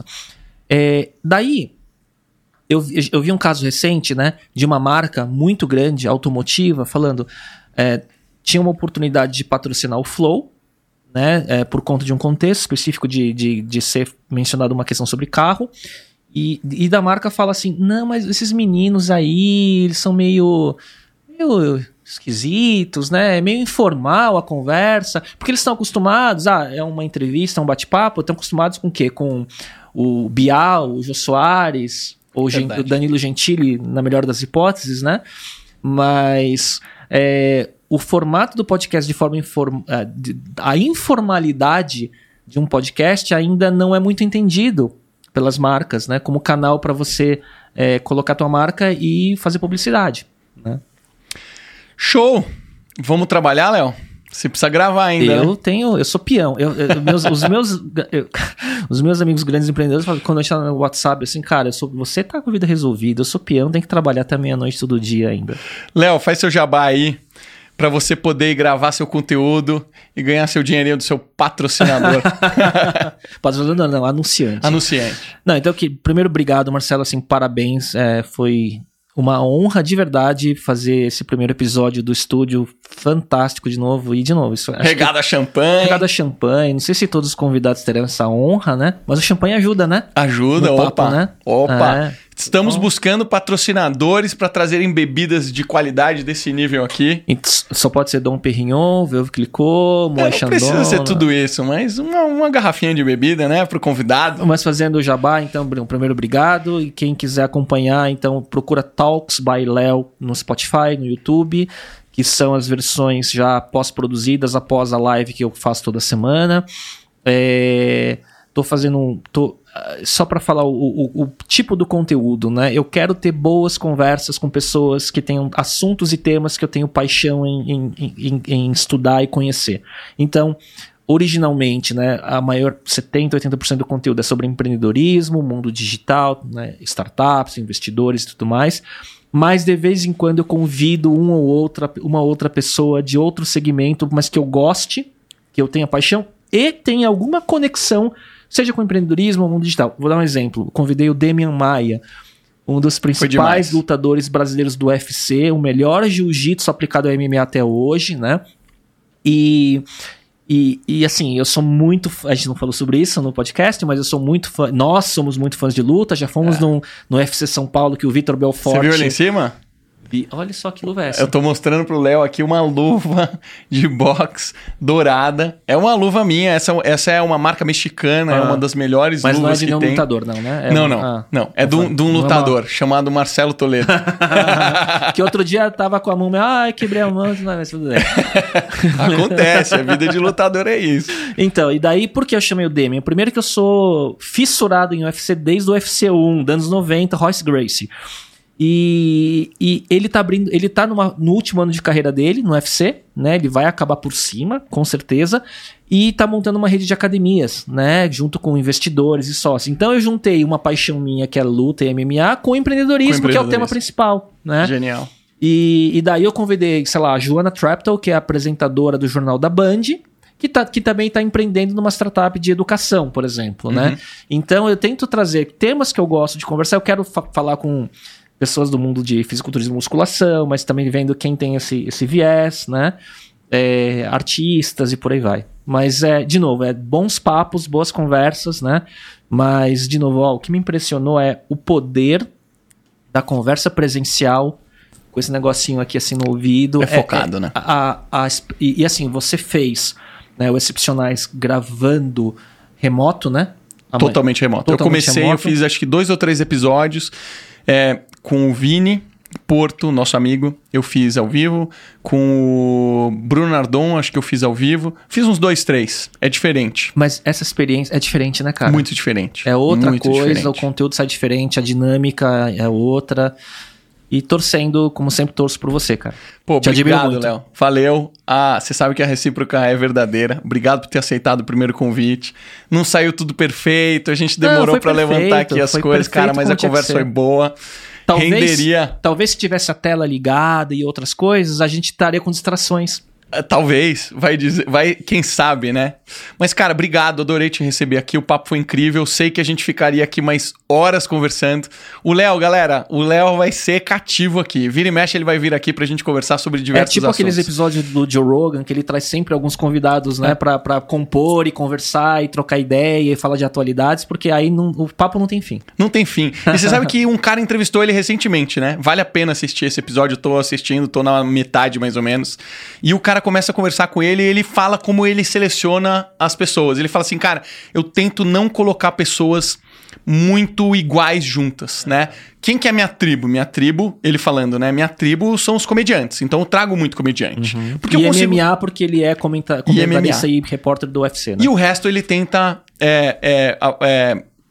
É, daí, eu, eu vi um caso recente, né, de uma marca muito grande, automotiva, falando, é, tinha uma oportunidade de patrocinar o Flow, né, é, por conta de um contexto específico de, de, de ser mencionado uma questão sobre carro, e, e da marca fala assim, não, mas esses meninos aí, eles são meio, meio esquisitos, né, meio informal a conversa, porque eles estão acostumados, ah, é uma entrevista, um bate-papo, estão acostumados com o quê? Com o Bial, o Jô Soares, ou o Danilo Gentili, na melhor das hipóteses, né, mas... É, o formato do podcast de forma inform... a informalidade de um podcast ainda não é muito entendido pelas marcas, né? Como canal para você é, colocar tua marca e fazer publicidade, né? Show! Vamos trabalhar, Léo? Você precisa gravar ainda. Eu né? tenho, eu sou peão. Eu, eu, meus, os, meus, eu, os meus amigos grandes empreendedores falam, quando a gente tá no WhatsApp, assim, cara, eu sou, você tá com a vida resolvida, eu sou peão, tem que trabalhar até meia-noite todo dia ainda. Léo, faz seu jabá aí pra você poder ir gravar seu conteúdo e ganhar seu dinheirinho do seu patrocinador. Patrocinador não, anunciante. Anunciante. Não, então, que, primeiro, obrigado, Marcelo, assim, parabéns, é, foi... uma honra de verdade fazer esse primeiro episódio do estúdio fantástico de novo. E de novo, isso regada a champanhe. Regada a champanhe. Não sei se todos os convidados terão essa honra, né? Mas o champanhe ajuda, né? Ajuda, no opa. Papo, né? Opa. É. Estamos buscando patrocinadores para trazerem bebidas de qualidade desse nível aqui. Só pode ser Dom Perignon, Veuve Clicquot, Moët Chandon. Não precisa ser tudo isso, mas uma, uma garrafinha de bebida, né, pro convidado. Mas fazendo o jabá, então, primeiro, obrigado. E quem quiser acompanhar, então, procura Talks by Léo no Spotify, no YouTube, que são as versões já pós-produzidas após a live que eu faço toda semana. É... Tô fazendo um... Tô... Só para falar o, o, o tipo do conteúdo, né? Eu quero ter boas conversas com pessoas que tenham assuntos e temas que eu tenho paixão em, em, em, em estudar e conhecer. Então, originalmente, né, a maior setenta, oitenta por cento do conteúdo é sobre empreendedorismo, mundo digital, né, startups, investidores e tudo mais. Mas de vez em quando eu convido uma ou outra, uma outra pessoa de outro segmento, mas que eu goste, que eu tenha paixão e tenha alguma conexão, seja com empreendedorismo ou mundo digital. Vou dar um exemplo. Convidei o Demian Maia, um dos principais lutadores brasileiros do U F C, o melhor jiu-jitsu aplicado ao M M A até hoje, né? E, e, e assim, eu sou muito... A gente não falou sobre isso no podcast, mas eu sou muito fã... Nós somos muito fãs de luta, já fomos é. no, no U F C São Paulo, que o Vitor Belfort... Você viu ali em cima? E olha só que luva é essa. Eu tô mostrando pro Léo aqui uma luva de boxe dourada. É uma luva minha, essa, essa é uma marca mexicana, ah, é uma das melhores mas luvas que tem. Mas não é de um lutador, não, né? É não, um, não, ah, não. É de um, de um lutador uma... chamado Marcelo Toledo. Que outro dia tava com a mão, ai, quebrei a mão, não, mas tudo bem. Acontece, a vida de lutador é isso. Então, e daí por que eu chamei o Demian? Primeiro que eu sou fissurado em U F C desde o U F C um, dos anos noventa, Royce Gracie. E, e ele tá abrindo, ele tá numa, no último ano de carreira dele, no U F C, né? Ele vai acabar por cima, com certeza, e tá montando uma rede de academias, né? Junto com investidores e sócios. Então eu juntei uma paixão minha, que é luta e M M A, com empreendedorismo, com empreendedorismo. Que é o tema principal, né? Genial. E, e daí eu convidei, sei lá, a Joana Treptow, que é a apresentadora do Jornal da Band, que, tá, que também está empreendendo numa startup de educação, por exemplo, uhum. né? Então eu tento trazer temas que eu gosto de conversar, eu quero fa- falar com pessoas do mundo de fisiculturismo e musculação, mas também vendo quem tem esse, esse viés, né? É, artistas e por aí vai. Mas, é, de novo, é bons papos, boas conversas, né? Mas, de novo, ó, o que me impressionou é o poder da conversa presencial com esse negocinho aqui assim no ouvido. É focado, é, é, né? A, a, a, e, e assim, você fez, né, o Excepcionais gravando remoto, né? Totalmente remoto. Totalmente eu comecei, remoto. Eu fiz acho que dois ou três episódios é, com o Vini Porto, nosso amigo, eu fiz ao vivo. Com o Bruno Nardon, acho que eu fiz ao vivo. Fiz uns dois, três. É diferente. Mas essa experiência é diferente, né, cara? Muito diferente. É outra Muito coisa, diferente. O conteúdo sai diferente, a dinâmica é outra. E torcendo, como sempre, torço por você, cara. Pô, Te obrigado, Léo. Valeu. Ah, você sabe que a recíproca é verdadeira. Obrigado por ter aceitado o primeiro convite. Não saiu tudo perfeito, a gente demorou para levantar aqui as coisas, cara, mas a conversa foi boa. Talvez, Renderia... talvez se tivesse a tela ligada e outras coisas, a gente estaria com distrações. Talvez, vai dizer, vai, quem sabe, né? Mas, cara, obrigado, adorei te receber aqui, o papo foi incrível, sei que a gente ficaria aqui mais horas conversando. O Léo, galera, o Léo vai ser cativo aqui, vira e mexe ele vai vir aqui pra gente conversar sobre diversos assuntos. É tipo assuntos. Aqueles episódios do Joe Rogan, que ele traz sempre alguns convidados, né, é. pra, pra compor e conversar e trocar ideia e falar de atualidades, porque aí não, o papo não tem fim. Não tem fim. E você sabe que um cara entrevistou ele recentemente, né? Vale a pena assistir esse episódio, eu tô assistindo, tô na metade mais ou menos, e o cara começa a conversar com ele e ele fala como ele seleciona as pessoas. Ele fala assim, cara, eu tento não colocar pessoas muito iguais juntas, né? Quem que é minha tribo? Minha tribo, ele falando, né? Minha tribo são os comediantes, então eu trago muito comediante. Uhum. Porque e eu consigo... M M A porque ele é comenta... comentarista e repórter do U F C, né? E o resto ele tenta... É, é, é,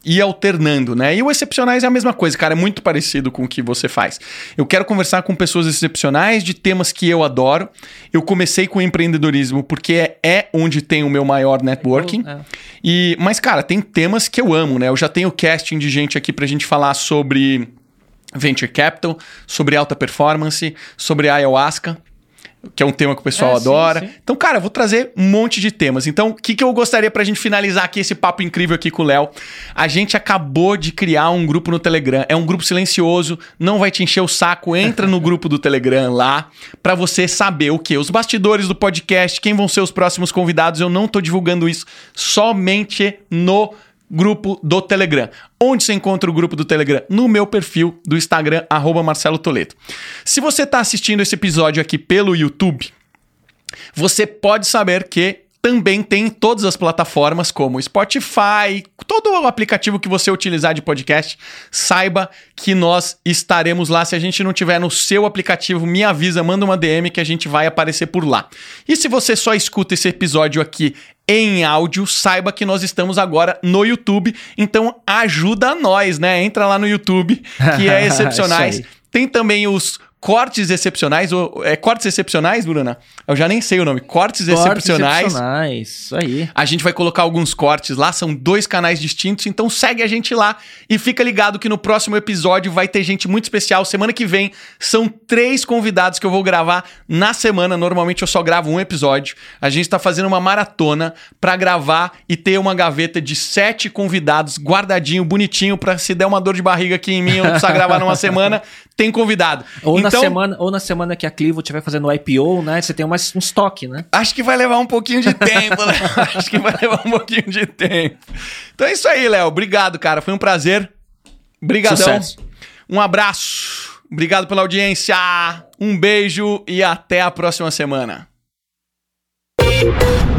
ir alternando, né? E o Excepcionais é a mesma coisa, cara, é muito parecido com o que você faz. Eu quero conversar com pessoas excepcionais de temas que eu adoro. Eu comecei com empreendedorismo porque é, é onde tem o meu maior networking. É. E, mas, cara, tem temas que eu amo, né? Eu já tenho casting de gente aqui pra gente falar sobre Venture Capital, sobre alta performance, sobre ayahuasca, que é um tema que o pessoal é, adora. Sim, sim. Então, cara, eu vou trazer um monte de temas. Então, o que, que eu gostaria pra gente finalizar aqui esse papo incrível aqui com o Léo? A gente acabou de criar um grupo no Telegram. É um grupo silencioso, não vai te encher o saco. Entra no grupo do Telegram lá pra você saber o quê? Os bastidores do podcast, quem vão ser os próximos convidados. Eu não tô divulgando isso somente no grupo do Telegram. Onde você encontra o grupo do Telegram? No meu perfil do Instagram, arroba Marcelo Toledo. Se você está assistindo esse episódio aqui pelo YouTube, você pode saber que também tem todas as plataformas como Spotify, todo o aplicativo que você utilizar de podcast, saiba que nós estaremos lá. Se a gente não tiver no seu aplicativo, me avisa, manda uma D M que a gente vai aparecer por lá. E se você só escuta esse episódio aqui em áudio, saiba que nós estamos agora no YouTube, então ajuda nós, né? Entra lá no YouTube, que é Excepcionais. Tem também os Cortes Excepcionais, ou é Cortes Excepcionais, Bruna? Eu já nem sei o nome. Cortes, cortes Excepcionais. Excepcionais, isso aí. A gente vai colocar alguns cortes lá, são dois canais distintos, então segue a gente lá e fica ligado que no próximo episódio vai ter gente muito especial. Semana que vem são três convidados que eu vou gravar na semana. Normalmente eu só gravo um episódio. A gente tá fazendo uma maratona pra gravar e ter uma gaveta de sete convidados guardadinho, bonitinho, pra se der uma dor de barriga aqui em mim, eu não precisar gravar numa semana, tem convidado. Ou, então, na semana, ou na semana que a Clivo estiver fazendo o I P O, né? Você tem mais um estoque, né? Acho que vai levar um pouquinho de tempo, né? Acho que vai levar um pouquinho de tempo. Então é isso aí, Léo. Obrigado, cara. Foi um prazer. Obrigadão. Sucesso. Um abraço. Obrigado pela audiência. Um beijo e até a próxima semana.